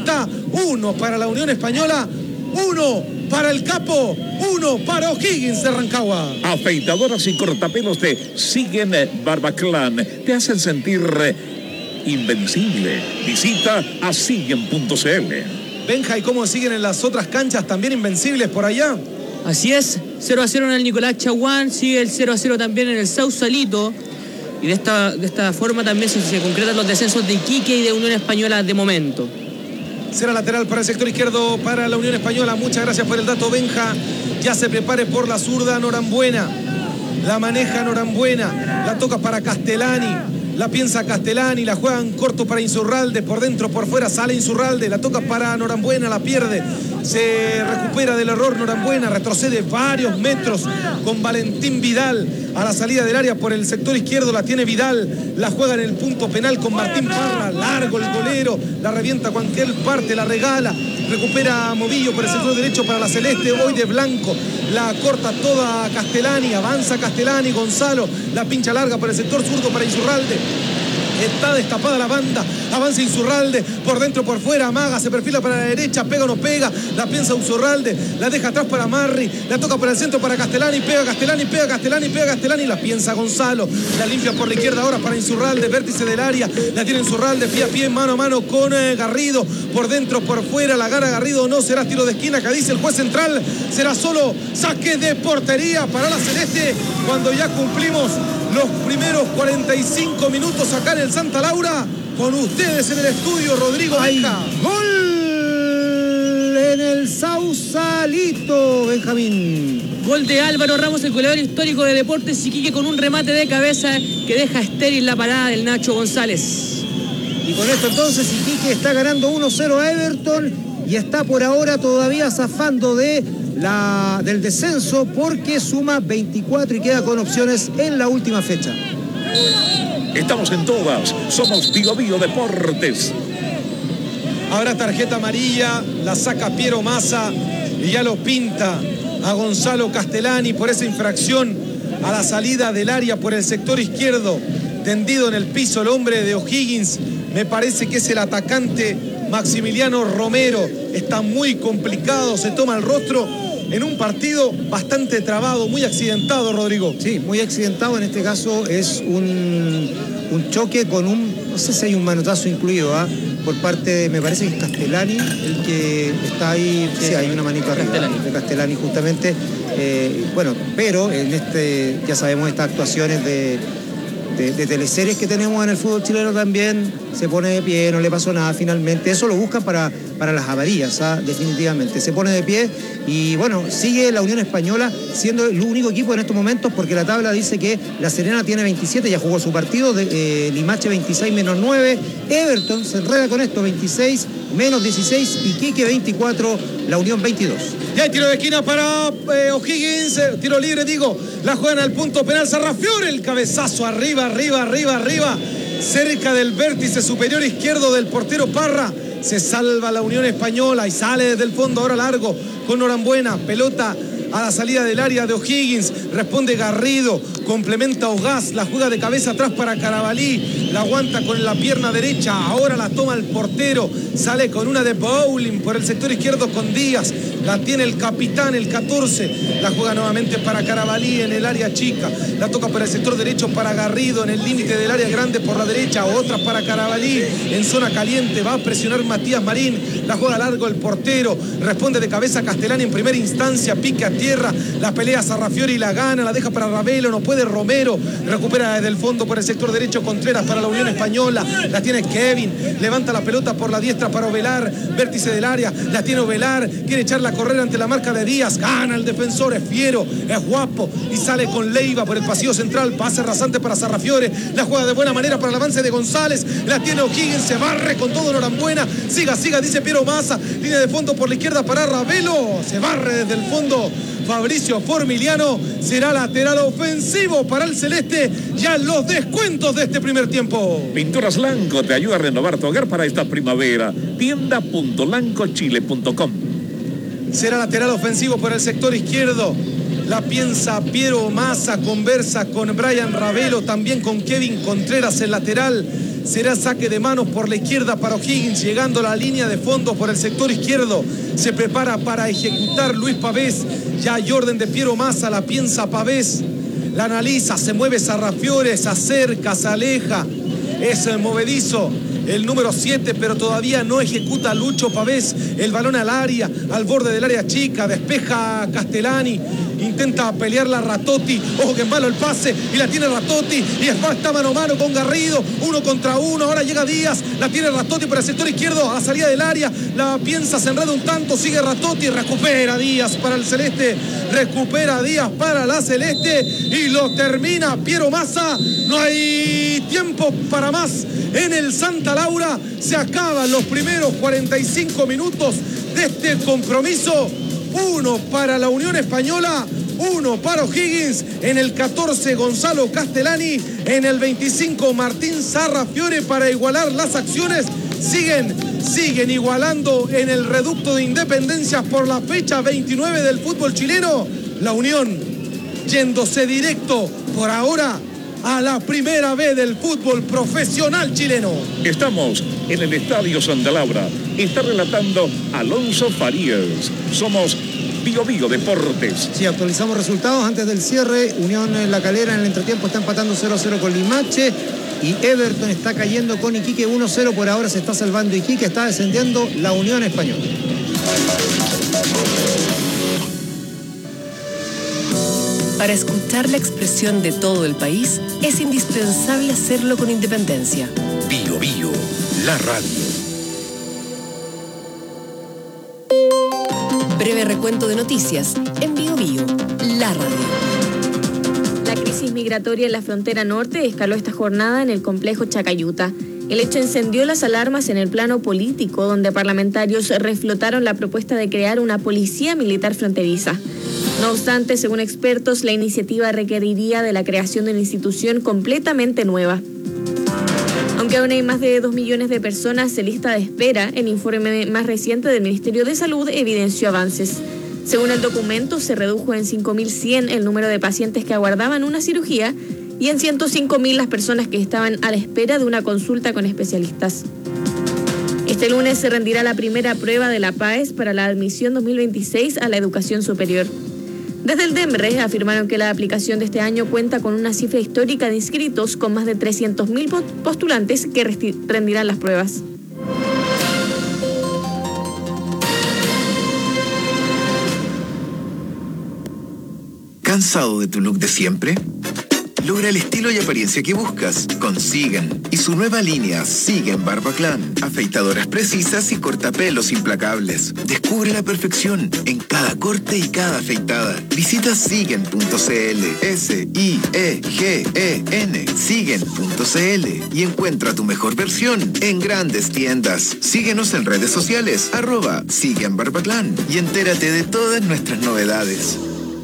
A: uno para la Unión Española, uno para el Capo, uno para O'Higgins de Rancagua.
B: Afeitadoras y cortapelos de Siguen Barbaclan te hacen sentir invencible. Visita a siguen punto c l.
A: Benja, ¿y cómo siguen en las otras canchas también invencibles por allá?
D: Así es, cero a cero en el Nicolás Chaguán, sigue el cero a cero también en el Sausalito. Y de esta, de esta forma también se, se concretan los descensos de Iquique y de Unión Española de momento.
A: Será lateral para el sector izquierdo para la Unión Española. Muchas gracias por el dato, Benja. Ya se prepare por la zurda Norambuena. La maneja Norambuena. La toca para Castellani. La piensa Castellani, la juegan corto para Insurralde, por dentro, por fuera sale Insurralde, la toca para Norambuena, la pierde, se recupera del error Norambuena, retrocede varios metros con Valentín Vidal a la salida del área por el sector izquierdo, la tiene Vidal, la juega en el punto penal con Martín Parra, largo el golero, la revienta cualquier parte, la regala, recupera Movillo por el sector derecho para la Celeste, hoy de blanco, la corta toda Castellani, avanza Castellani, Gonzalo, la pincha larga por el sector zurdo para Insurralde. Está destapada la banda, avanza Insurralde, por dentro, por fuera, amaga, se perfila para la derecha, pega o no pega, la piensa Insurralde, la deja atrás para Marri, la toca por el centro para Castellani, pega Castellani, pega Castellani, pega Castellani, la piensa Gonzalo, la limpia por la izquierda ahora para Insurralde, vértice del área, la tiene Insurralde, pie a pie, mano a mano con eh, Garrido, por dentro, por fuera, la gana Garrido, no será tiro de esquina, que dice el juez central, será solo saque de portería para la Celeste, cuando ya cumplimos los primeros cuarenta y cinco minutos acá en el Santa Laura, con ustedes en el estudio, Rodrigo Benja.
C: Gol en el Sausalito, Benjamín.
D: Gol de Álvaro Ramos, el goleador histórico de Deportes Iquique, con un remate de cabeza que deja estéril la parada del Nacho González.
C: Y con esto entonces Iquique está ganando uno cero a Everton y está por ahora todavía zafando de la, del descenso porque suma veinticuatro y queda con opciones en la última fecha.
B: Estamos en todas, somos Bio Bio Deportes.
A: Habrá tarjeta amarilla, la saca Piero Massa y ya lo pinta a Gonzalo Castellani por esa infracción a la salida del área por el sector izquierdo, tendido en el piso el hombre de O'Higgins, me parece que es el atacante Maximiliano Romero, está muy complicado, se toma el rostro en un partido bastante trabado, muy accidentado, Rodrigo.
C: Sí, muy accidentado, en este caso es un, un choque con un, no sé si hay un manotazo incluido, ¿ah? por parte de, me parece que es Castellani, el que está ahí, sí, sí hay una manito arriba Castellani. de Castellani justamente, eh, bueno, pero en este, ya sabemos estas actuaciones de... De, de teleseries que tenemos en el fútbol chileno también, se pone de pie, no le pasó nada finalmente, eso lo buscan para, para las avarías, ¿ah? definitivamente, se pone de pie y bueno, sigue la Unión Española siendo el único equipo en estos momentos porque la tabla dice que La Serena tiene veintisiete, ya jugó su partido, de, eh, Limache veintiséis menos nueve, Everton se enreda con esto, veintiséis menos dieciséis, Iquique veinticuatro, la Unión veintidós.
A: Ya hay tiro de esquina para eh, O'Higgins, eh, tiro libre digo, la juegan al punto penal, Sarrafiore, el cabezazo arriba, arriba, arriba, arriba, cerca del vértice superior izquierdo del portero Parra, se salva la Unión Española y sale desde el fondo ahora largo con Norambuena, pelota a la salida del área de O'Higgins, responde Garrido, complementa Ogaz, la juega de cabeza atrás para Carabalí, la aguanta con la pierna derecha, ahora la toma el portero, sale con una de bowling por el sector izquierdo con Díaz, la tiene el capitán, el catorce, la juega nuevamente para Carabalí en el área chica, la toca para el sector derecho para Garrido en el límite del área grande por la derecha, otra para Carabalí en zona caliente, va a presionar Matías Marín, la juega largo el portero, responde de cabeza Castellani en primera instancia, pique a tierra, la pelea Sarrafiore y la gana, la deja para Ravelo, no puede Romero, recupera desde el fondo por el sector derecho Contreras para la Unión Española, la tiene Kevin, levanta la pelota por la diestra para Ovelar, vértice del área, la tiene Ovelar, quiere echarla a correr ante la marca de Díaz, gana el defensor, es fiero, es guapo y sale con Leiva por el pasillo central, pase rasante para Sarrafiore, la juega de buena manera para el avance de González, la tiene O'Higgins, se barre con todo Norambuena, siga, siga, dice Piero Massa, línea de fondo por la izquierda para Ravelo, se barre desde el fondo Fabricio Formiliano, será lateral ofensivo para el Celeste ya en los descuentos de este primer tiempo.
B: Pinturas Lanco te ayuda a renovar tu hogar para esta primavera. tienda punto lanco chile punto com.
A: Será lateral ofensivo por el sector izquierdo. La piensa Piero Massa, conversa con Brian Ravelo, también con Kevin Contreras, el lateral. Será saque de manos por la izquierda para O'Higgins, llegando a la línea de fondo por el sector izquierdo. Se prepara para ejecutar Luis Pavés. Ya hay orden de Piero Massa, la piensa Pavés. La analiza, se mueve Sarrafiore, se acerca, se aleja. Es movedizo el número siete, pero todavía no ejecuta Lucho Pavés. El balón al área, al borde del área chica, despeja Castellani. Intenta pelear la Ratotti. Ojo que es malo el pase y la tiene Ratotti. Y está mano a mano con Garrido. Uno contra uno. Ahora llega Díaz. La tiene Ratotti por el sector izquierdo a la salida del área. La piensa, se enreda un tanto. Sigue Ratotti. Recupera Díaz para el Celeste. Recupera Díaz para la Celeste. Y lo termina Piero Massa. No hay tiempo para más en el Santa Laura. Se acaban los primeros cuarenta y cinco minutos de este compromiso. Uno para la Unión Española, uno para O'Higgins. En el catorce Gonzalo Castellani, en el veinticinco Martín Sarrafiore para igualar las acciones. Siguen, siguen igualando en el reducto de Independencia por la fecha veintinueve del fútbol chileno. La Unión yéndose directo por ahora a la primera B del fútbol profesional chileno.
B: Estamos en el Estadio Santa Laura. Está relatando Alonso Farías. Somos Bio Bio Deportes.
C: Sí, actualizamos resultados antes del cierre. Unión en La Calera en el entretiempo está empatando cero a cero con Limache. Y Everton está cayendo con Iquique uno a cero. Por ahora se está salvando Iquique, está descendiendo la Unión Española.
E: Para escuchar la expresión de todo el país, es indispensable hacerlo con independencia.
F: Bio Bio, la radio.
E: Breve recuento de noticias en Bio Bio, la radio.
G: La crisis migratoria en la frontera norte escaló esta jornada en el complejo Chacayuta. El hecho encendió las alarmas en el plano político, donde parlamentarios reflotaron la propuesta de crear una policía militar fronteriza. No obstante, según expertos, la iniciativa requeriría de la creación de una institución completamente nueva. Aunque aún hay más de dos millones de personas en lista de espera, el informe más reciente del Ministerio de Salud evidenció avances. Según el documento, se redujo en cinco mil cien el número de pacientes que aguardaban una cirugía y en ciento cinco mil las personas que estaban a la espera de una consulta con especialistas. Este lunes se rendirá la primera prueba de la P A E S para la admisión dos mil veintiséis a la educación superior. Desde el DEMRE afirmaron que la aplicación de este año cuenta con una cifra histórica de inscritos con más de trescientos mil postulantes que rendirán las pruebas.
F: ¿Cansado de tu look de siempre? Logra el estilo y apariencia que buscas con Sigen y su nueva línea Sigen Barbaclan. Afeitadoras precisas y cortapelos implacables. Descubre la perfección en cada corte y cada afeitada. Visita sigen punto cl, S I E G E N, sigen punto cl y encuentra tu mejor versión en grandes tiendas. Síguenos en redes sociales, arroba Sigen Barbaclan y entérate de todas nuestras novedades.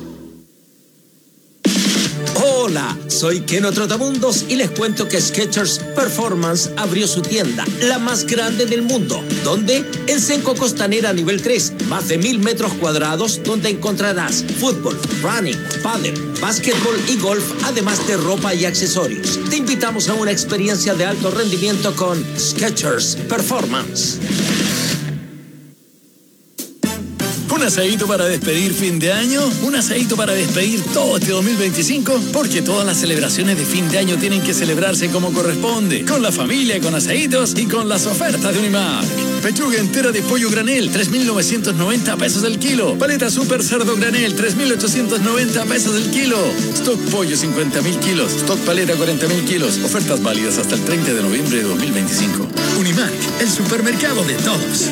H: Hola, soy Keno Trotamundos y les cuento que Skechers Performance abrió su tienda, la más grande del mundo. ¿Dónde? En Senco Costanera nivel tres, más de mil metros cuadrados donde encontrarás fútbol, running, pádel, básquetbol y golf, además de ropa y accesorios. Te invitamos a una experiencia de alto rendimiento con Skechers Performance.
I: ¿Un asadito para despedir fin de año? ¿Un asadito para despedir todo este dos mil veinticinco? Porque todas las celebraciones de fin de año tienen que celebrarse como corresponde. Con la familia, con asaditos y con las ofertas de Unimark. Pechuga entera de pollo granel, tres mil novecientos noventa pesos el kilo. Paleta super cerdo granel, tres mil ochocientos noventa pesos el kilo. Stock pollo, cincuenta mil kilos. Stock paleta, cuarenta mil kilos. Ofertas válidas hasta el treinta de noviembre de dos mil veinticinco. Unimark, el supermercado de todos.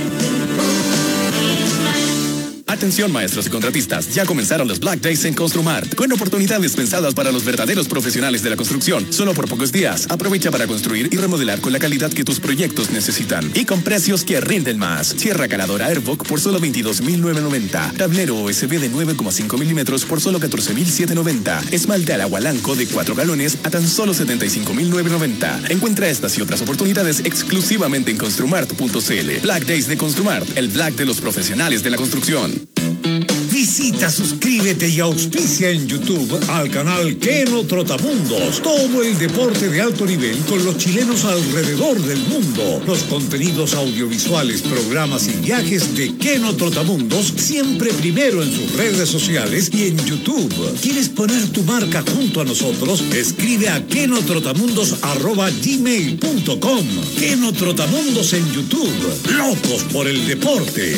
J: Atención maestros y contratistas, ya comenzaron los Black Days en Construmart, con oportunidades pensadas para los verdaderos profesionales de la construcción. Solo por pocos días, aprovecha para construir y remodelar con la calidad que tus proyectos necesitan. Y con precios que rinden más. Sierra caladora Airbock por solo veintidós mil novecientos noventa. Tablero U S B de nueve coma cinco milímetros por solo catorce mil setecientos noventa. Esmalte al agua Lanco de cuatro galones a tan solo setenta y cinco mil novecientos noventa. Encuentra estas y otras oportunidades exclusivamente en construmart punto cl. Black Days de Construmart, el Black de los profesionales de la construcción.
K: Visita, suscríbete y auspicia en YouTube al canal Keno Trotamundos. Todo el deporte de alto nivel con los chilenos alrededor del mundo. Los contenidos audiovisuales, programas y viajes de Keno Trotamundos siempre primero en sus redes sociales y en YouTube. ¿Quieres poner tu marca junto a nosotros? Escribe a kenotrotamundos arroba gmail punto com. Keno Trotamundos en YouTube. Locos por el deporte.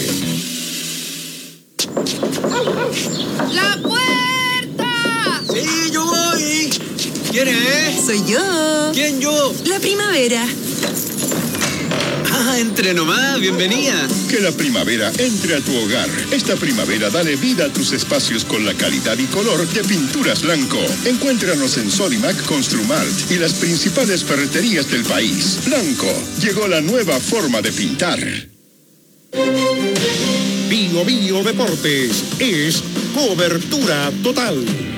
L: ¡La puerta!
M: Sí, yo voy. ¿Quién es?
L: Soy yo.
M: ¿Quién yo?
L: La primavera.
M: Ah, entre nomás, bienvenida.
N: Que la primavera entre a tu hogar. Esta primavera dale vida a tus espacios con la calidad y color de Pinturas Blanco. Encuéntranos en Sodimac, Construmart y las principales ferreterías del país. Blanco, llegó la nueva forma de pintar.
O: Bio Bio Deportes es cobertura total.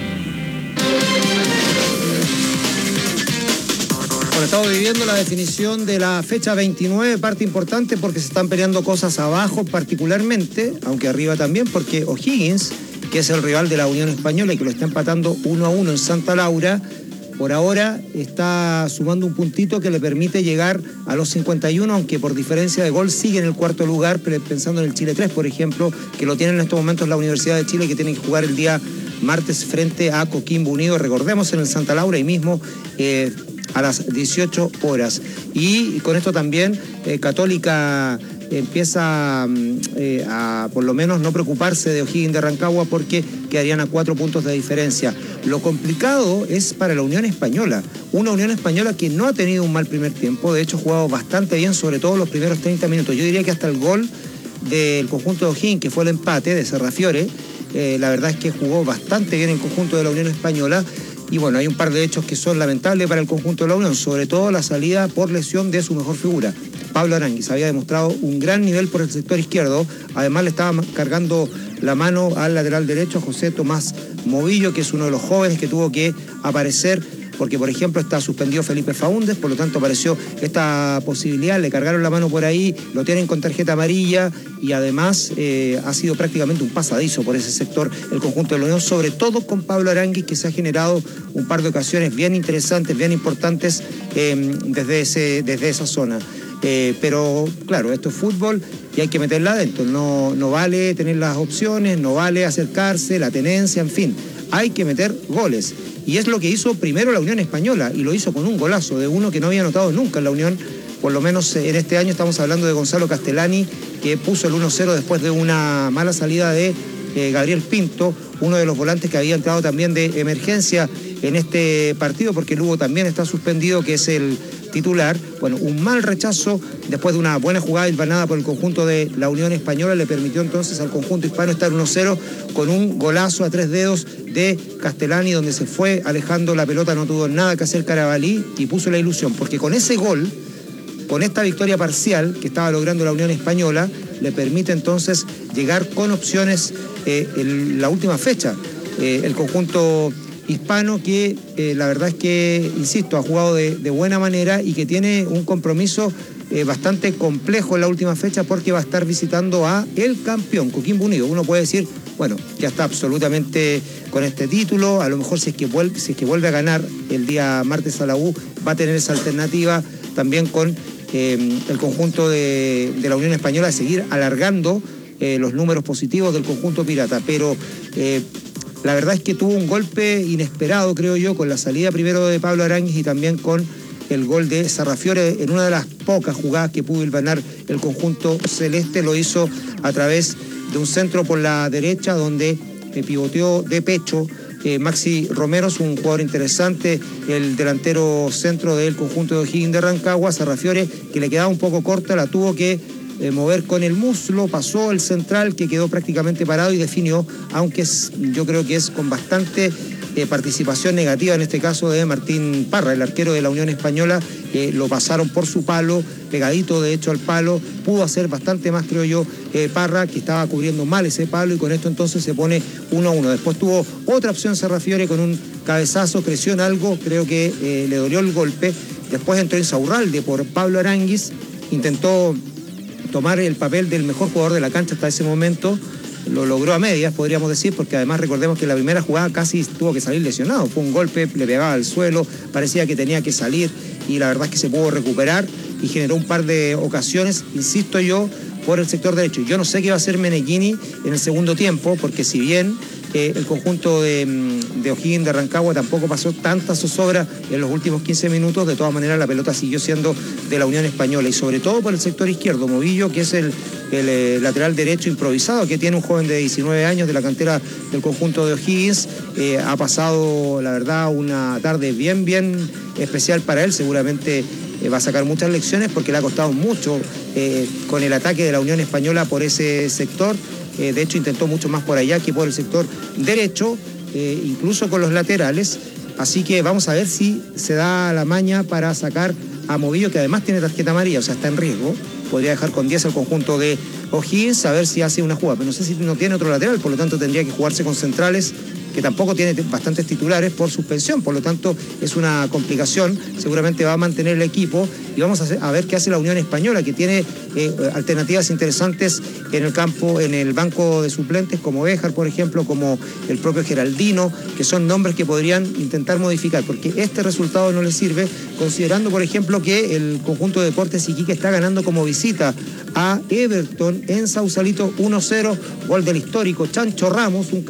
C: Bueno, estamos viviendo la definición de la fecha veintinueve, parte importante porque se están peleando cosas abajo particularmente, aunque arriba también, porque O'Higgins, que es el rival de la Unión Española y que lo está empatando uno a uno en Santa Laura, por ahora está sumando un puntito que le permite llegar a los cincuenta y uno, aunque por diferencia de gol sigue en el cuarto lugar, pero pensando en el Chile tres, por ejemplo, que lo tiene en estos momentos la Universidad de Chile, que tiene que jugar el día martes frente a Coquimbo Unido, recordemos, en el Santa Laura, y mismo eh, a las dieciocho horas. Y con esto también eh, Católica empieza eh, a por lo menos no preocuparse de O'Higgins de Rancagua, porque quedarían a cuatro puntos de diferencia. Lo complicado es para la Unión Española, una Unión Española que no ha tenido un mal primer tiempo, de hecho ha jugado bastante bien, sobre todo los primeros treinta minutos. Yo diría que hasta el gol del conjunto de O'Higgins, que fue el empate de Serrafiore, eh, la verdad es que jugó bastante bien el conjunto de la Unión Española. Y bueno, hay un par de hechos que son lamentables para el conjunto de la Unión, sobre todo la salida por lesión de su mejor figura. Pablo Aránguiz había demostrado un gran nivel por el sector izquierdo, además le estaba cargando la mano al lateral derecho, a José Tomás Movillo, que es uno de los jóvenes que tuvo que aparecer, porque por ejemplo está suspendido Felipe Faúndez, por lo tanto apareció esta posibilidad, le cargaron la mano por ahí, lo tienen con tarjeta amarilla y además eh, ha sido prácticamente un pasadizo por ese sector el conjunto de la Unión, sobre todo con Pablo Aránguiz, que se ha generado un par de ocasiones bien interesantes, bien importantes eh, desde, ese, desde esa zona. Eh, pero claro, esto es fútbol y hay que meterla adentro, no, no vale tener las opciones, no vale acercarse, la tenencia, en fin, hay que meter goles. Y es lo que hizo primero la Unión Española, y lo hizo con un golazo de uno que no había anotado nunca en la Unión, por lo menos en este año. Estamos hablando de Gonzalo Castellani, que puso el uno cero después de una mala salida de eh, Gabriel Pinto, uno de los volantes que había entrado también de emergencia en este partido, porque Lugo también está suspendido, que es el titular. Bueno, un mal rechazo después de una buena jugada hilvanada por el conjunto de la Unión Española le permitió entonces al conjunto hispano estar uno cero con un golazo a tres dedos de Castellani, donde se fue alejando la pelota, no tuvo nada que hacer Carabalí y puso la ilusión, porque con ese gol, con esta victoria parcial que estaba logrando la Unión Española, le permite entonces llegar con opciones eh, en la última fecha. Eh, el conjunto hispano que eh, la verdad es que, insisto, ha jugado de, de buena manera y que tiene un compromiso eh, bastante complejo en la última fecha, porque va a estar visitando a el campeón, Coquimbo Unido. Uno puede decir, bueno, ya está absolutamente con este título, a lo mejor si es que vuelve, si es que vuelve a ganar el día martes a la U, va a tener esa alternativa también con eh, el conjunto de, de la Unión Española de seguir alargando eh, los números positivos del conjunto pirata, pero eh, la verdad es que tuvo un golpe inesperado, creo yo, con la salida primero de Pablo Aránguiz y también con el gol de Serrafiore en una de las pocas jugadas que pudo hilvanar el conjunto celeste. Lo hizo a través de un centro por la derecha, donde eh, pivoteó de pecho eh, Maxi Romero, es un jugador interesante, el delantero centro del conjunto de O'Higgins de Rancagua. Serrafiore, que le quedaba un poco corta, la tuvo que Eh, mover con el muslo, pasó el central, que quedó prácticamente parado y definió, aunque es, yo creo que es con bastante eh, participación negativa en este caso de Martín Parra, el arquero de la Unión Española. Eh, lo pasaron por su palo, pegadito de hecho al palo, pudo hacer bastante más, creo yo, eh, Parra, que estaba cubriendo mal ese palo, y con esto entonces se pone uno a uno. Después tuvo otra opción Serrafiore con un cabezazo, creció en algo, creo que eh, le dolió el golpe. Después entró Insaurralde por Pablo Aránguiz, intentó tomar el papel del mejor jugador de la cancha hasta ese momento, lo logró a medias, podríamos decir, porque además recordemos que la primera jugada casi tuvo que salir lesionado, fue un golpe, le pegaba al suelo, parecía que tenía que salir y la verdad es que se pudo recuperar y generó un par de ocasiones, insisto yo, por el sector derecho. Yo no sé qué va a hacer Meneghini en el segundo tiempo, porque si bien eh, el conjunto de, de O'Higgins de Rancagua tampoco pasó tanta zozobra en los últimos quince minutos, de todas maneras la pelota siguió siendo de la Unión Española y sobre todo por el sector izquierdo, Movillo, que es el, el eh, lateral derecho improvisado, que tiene un joven de diecinueve años de la cantera del conjunto de O'Higgins, eh, ha pasado la verdad una tarde bien bien especial para él, seguramente Eh, va a sacar muchas lecciones porque le ha costado mucho eh, con el ataque de la Unión Española por ese sector. Eh, de hecho, intentó mucho más por allá que por el sector derecho, eh, incluso con los laterales. Así que vamos a ver si se da la maña para sacar a Movillo, que además tiene tarjeta amarilla, o sea, está en riesgo. Podría dejar con diez al conjunto de O'Higgins, a ver si hace una jugada. Pero no sé si no tiene otro lateral, por lo tanto tendría que jugarse con centrales, que tampoco tiene bastantes titulares por suspensión, por lo tanto es una complicación, seguramente va a mantener el equipo y vamos a, hacer, a ver qué hace la Unión Española, que tiene eh, alternativas interesantes en el campo, en el banco de suplentes, como Béjar, por ejemplo, como el propio Geraldino, que son nombres que podrían intentar modificar, porque este resultado no les sirve, considerando, por ejemplo, que el conjunto de Deportes Iquique está ganando como visita a Everton en Sausalito uno cero, gol del histórico Chancho Ramos, un